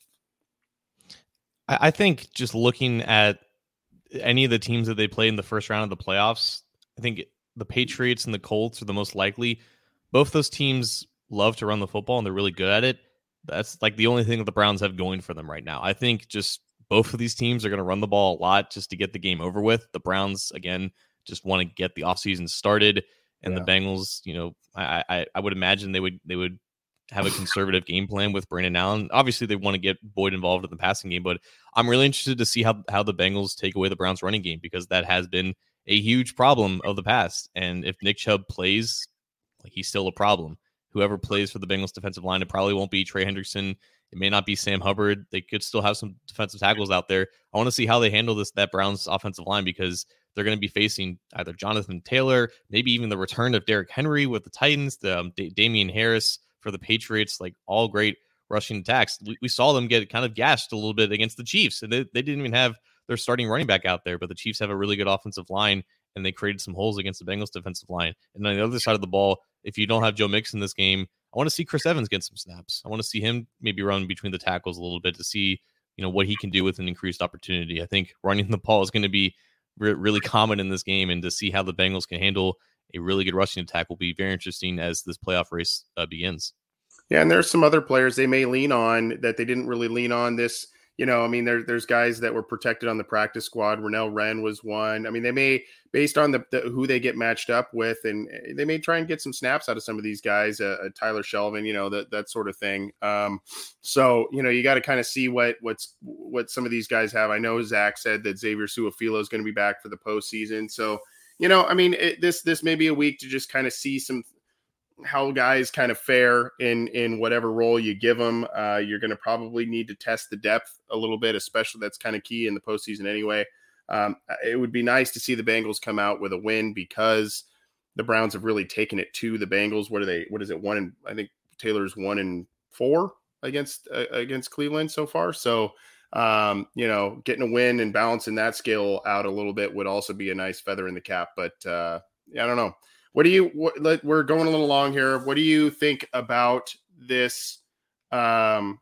I think just looking at any of the teams that they played in the first round of the playoffs, I think the Patriots and the Colts are the most likely. Both those teams love to run the football and they're really good at it. That's like the only thing that the Browns have going for them right now. I think just both of these teams are going to run the ball a lot just to get the game over with. The Browns, again, just want to get the offseason started. And yeah. the Bengals, you know, I, I I would imagine they would they would have a conservative game plan with Brandon Allen. Obviously, they want to get Boyd involved in the passing game, but I'm really interested to see how, how the Bengals take away the Browns running game, because that has been a huge problem of the past. And if Nick Chubb plays, like, he's still a problem. Whoever plays for the Bengals defensive line, it probably won't be Trey Hendrickson. It may not be Sam Hubbard. They could still have some defensive tackles out there. I want to see how they handle this, that Browns offensive line, because they're going to be facing either Jonathan Taylor, maybe even the return of Derrick Henry with the Titans, the um, D- Damian Harris for the Patriots, like all great rushing attacks. We, we saw them get kind of gashed a little bit against the Chiefs, and they, they didn't even have their starting running back out there, but the Chiefs have a really good offensive line, and they created some holes against the Bengals defensive line. And on the other side of the ball, if you don't have Joe Mixon in this game, I want to see Chris Evans get some snaps. I want to see him maybe run between the tackles a little bit to see, you know, what he can do with an increased opportunity. I think running the ball is going to be re- really common in this game, and to see how the Bengals can handle a really good rushing attack will be very interesting as this playoff race uh, begins. Yeah, and there's some other players they may lean on that they didn't really lean on this. You know, I mean, there, there's guys that were protected on the practice squad. Renell Wren was one. I mean, they may, based on the, the who they get matched up with, and they may try and get some snaps out of some of these guys, uh, uh, Tyler Shelvin, you know, that that sort of thing. Um, so, you know, you got to kind of see what what's what some of these guys have. I know Zach said that Xavier Su'a-Filo is going to be back for the postseason. So, you know, I mean, it, this this may be a week to just kind of see some how guys kind of fare in in whatever role you give them. Uh, you're going to probably need to test the depth a little bit, especially that's kind of key in the postseason anyway. Um, it would be nice to see the Bengals come out with a win, because the Browns have really taken it to the Bengals. What are they? What is it? One and I think Taylor's one and four against uh, against Cleveland so far. So um, you know, getting a win and balancing that scale out a little bit would also be a nice feather in the cap. But uh, I don't know. What do you, what, let, we're going a little long here. What do you think about this, um,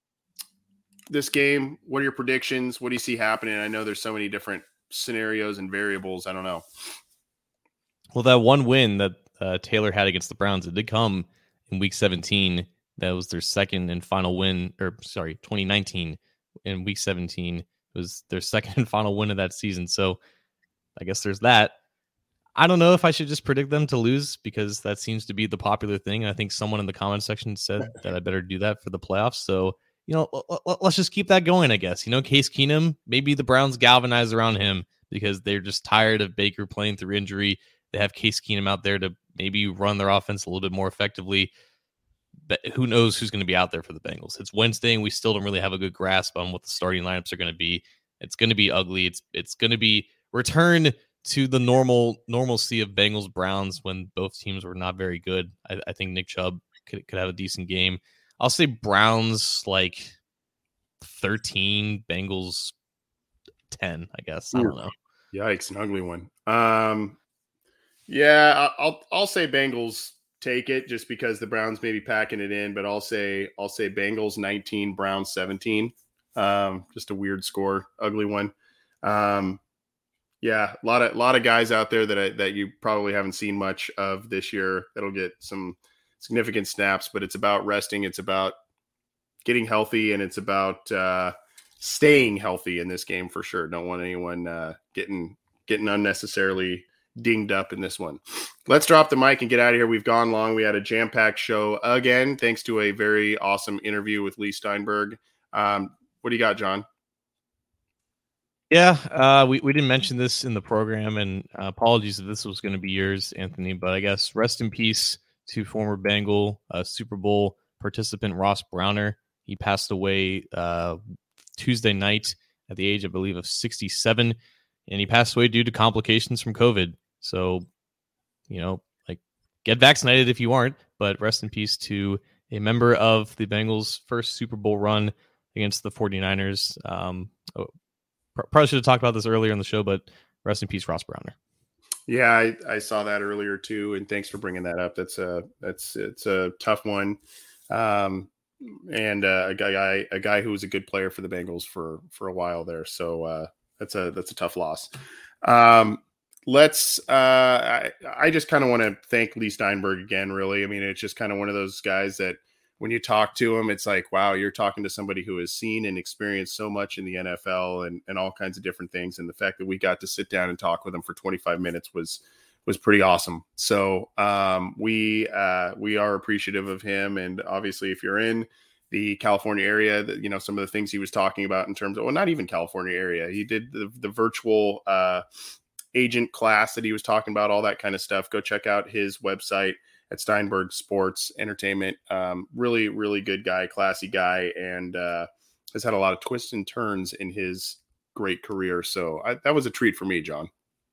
this game? What are your predictions? What do you see happening? I know there's so many different scenarios and variables. I don't know. Well, that one win that uh, Taylor had against the Browns, it did come in week seventeen. That was their second and final win, or sorry, twenty nineteen in week seventeen. It was their second and final win of that season. So I guess there's that. I don't know if I should just predict them to lose, because that seems to be the popular thing. I think someone in the comment section said that I better do that for the playoffs. So, you know, l- l- let's just keep that going, I guess. You know, Case Keenum, maybe the Browns galvanize around him because they're just tired of Baker playing through injury. They have Case Keenum out there to maybe run their offense a little bit more effectively. But who knows who's going to be out there for the Bengals? It's Wednesday, and we still don't really have a good grasp on what the starting lineups are going to be. It's going to be ugly. It's it's going to be return to the normal normalcy of Bengals Browns when both teams were not very good. I, I think Nick Chubb could, could have a decent game. I'll say Browns like thirteen, Bengals ten, I guess. I don't know. Yikes, an ugly one. Um, yeah, I'll I'll say Bengals take it just because the Browns may be packing it in, but I'll say I'll say Bengals nineteen, Browns seventeen. Um, just a weird score, ugly one. Um, Yeah, a lot of a lot of guys out there that I, that you probably haven't seen much of this year that'll get some significant snaps, but it's about resting, it's about getting healthy, and it's about uh, staying healthy in this game for sure. Don't want anyone uh, getting getting unnecessarily dinged up in this one. Let's drop the mic and get out of here. We've gone long. We had a jam-packed show again, thanks to a very awesome interview with Leigh Steinberg. Um, what do you got, John? Yeah, uh, we, we didn't mention this in the program, and uh, apologies if this was going to be yours, Anthony, but I guess rest in peace to former Bengal uh, Super Bowl participant Ross Browner. He passed away uh, Tuesday night at the age, I believe, of sixty-seven, and he passed away due to complications from COVID. So, you know, like, get vaccinated if you aren't, but rest in peace to a member of the Bengals' first Super Bowl run against the 49ers. Um, oh, Probably should have talked about this earlier in the show, but rest in peace, Ross Browner. Yeah, I, I saw that earlier too, and thanks for bringing that up. That's a that's it's a tough one, um, and uh, a guy a guy who was a good player for the Bengals for for a while there. So uh, that's a that's a tough loss. Um, let's. Uh, I I just kind of want to thank Leigh Steinberg again. Really, I mean, it's just kind of one of those guys that, when you talk to him, it's like, wow, you're talking to somebody who has seen and experienced so much in the N F L and, and all kinds of different things. And the fact that we got to sit down and talk with him for twenty-five minutes was, was pretty awesome. So um, we, uh, we are appreciative of him. And obviously if you're in the California area, that, you know, some of the things he was talking about in terms of, well, not even California area, he did the, the virtual uh, agent class that he was talking about, all that kind of stuff. Go check out his website at Steinberg Sports Entertainment. Um, really, really good guy, classy guy, and uh, has had a lot of twists and turns in his great career. So I, that was a treat for me, John.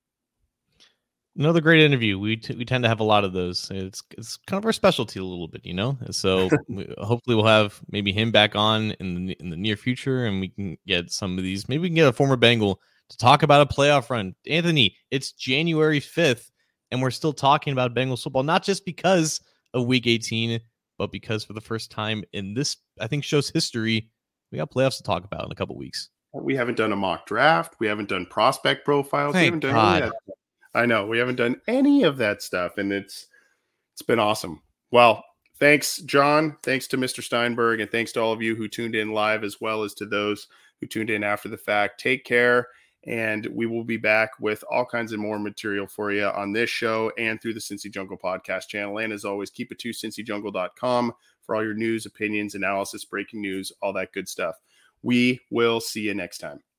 Another great interview. We t- we tend to have a lot of those. It's it's kind of our specialty a little bit, you know. So we, hopefully we'll have maybe him back on in the in the near future, and we can get some of these. Maybe we can get a former Bengal to talk about a playoff run. Anthony, it's January fifth. And we're still talking about Bengals football, not just because of Week eighteen, but because for the first time in this, I think, show's history, we got playoffs to talk about in a couple weeks. We haven't done a mock draft. We haven't done prospect profiles. Thank we haven't done God. any of that. I know we haven't done any of that stuff, and it's it's been awesome. Well, thanks, John. Thanks to Mister Steinberg, and thanks to all of you who tuned in live, as well as to those who tuned in after the fact. Take care. And we will be back with all kinds of more material for you on this show and through the Cincy Jungle podcast channel. And as always, keep it to cincy jungle dot com for all your news, opinions, analysis, breaking news, all that good stuff. We will see you next time.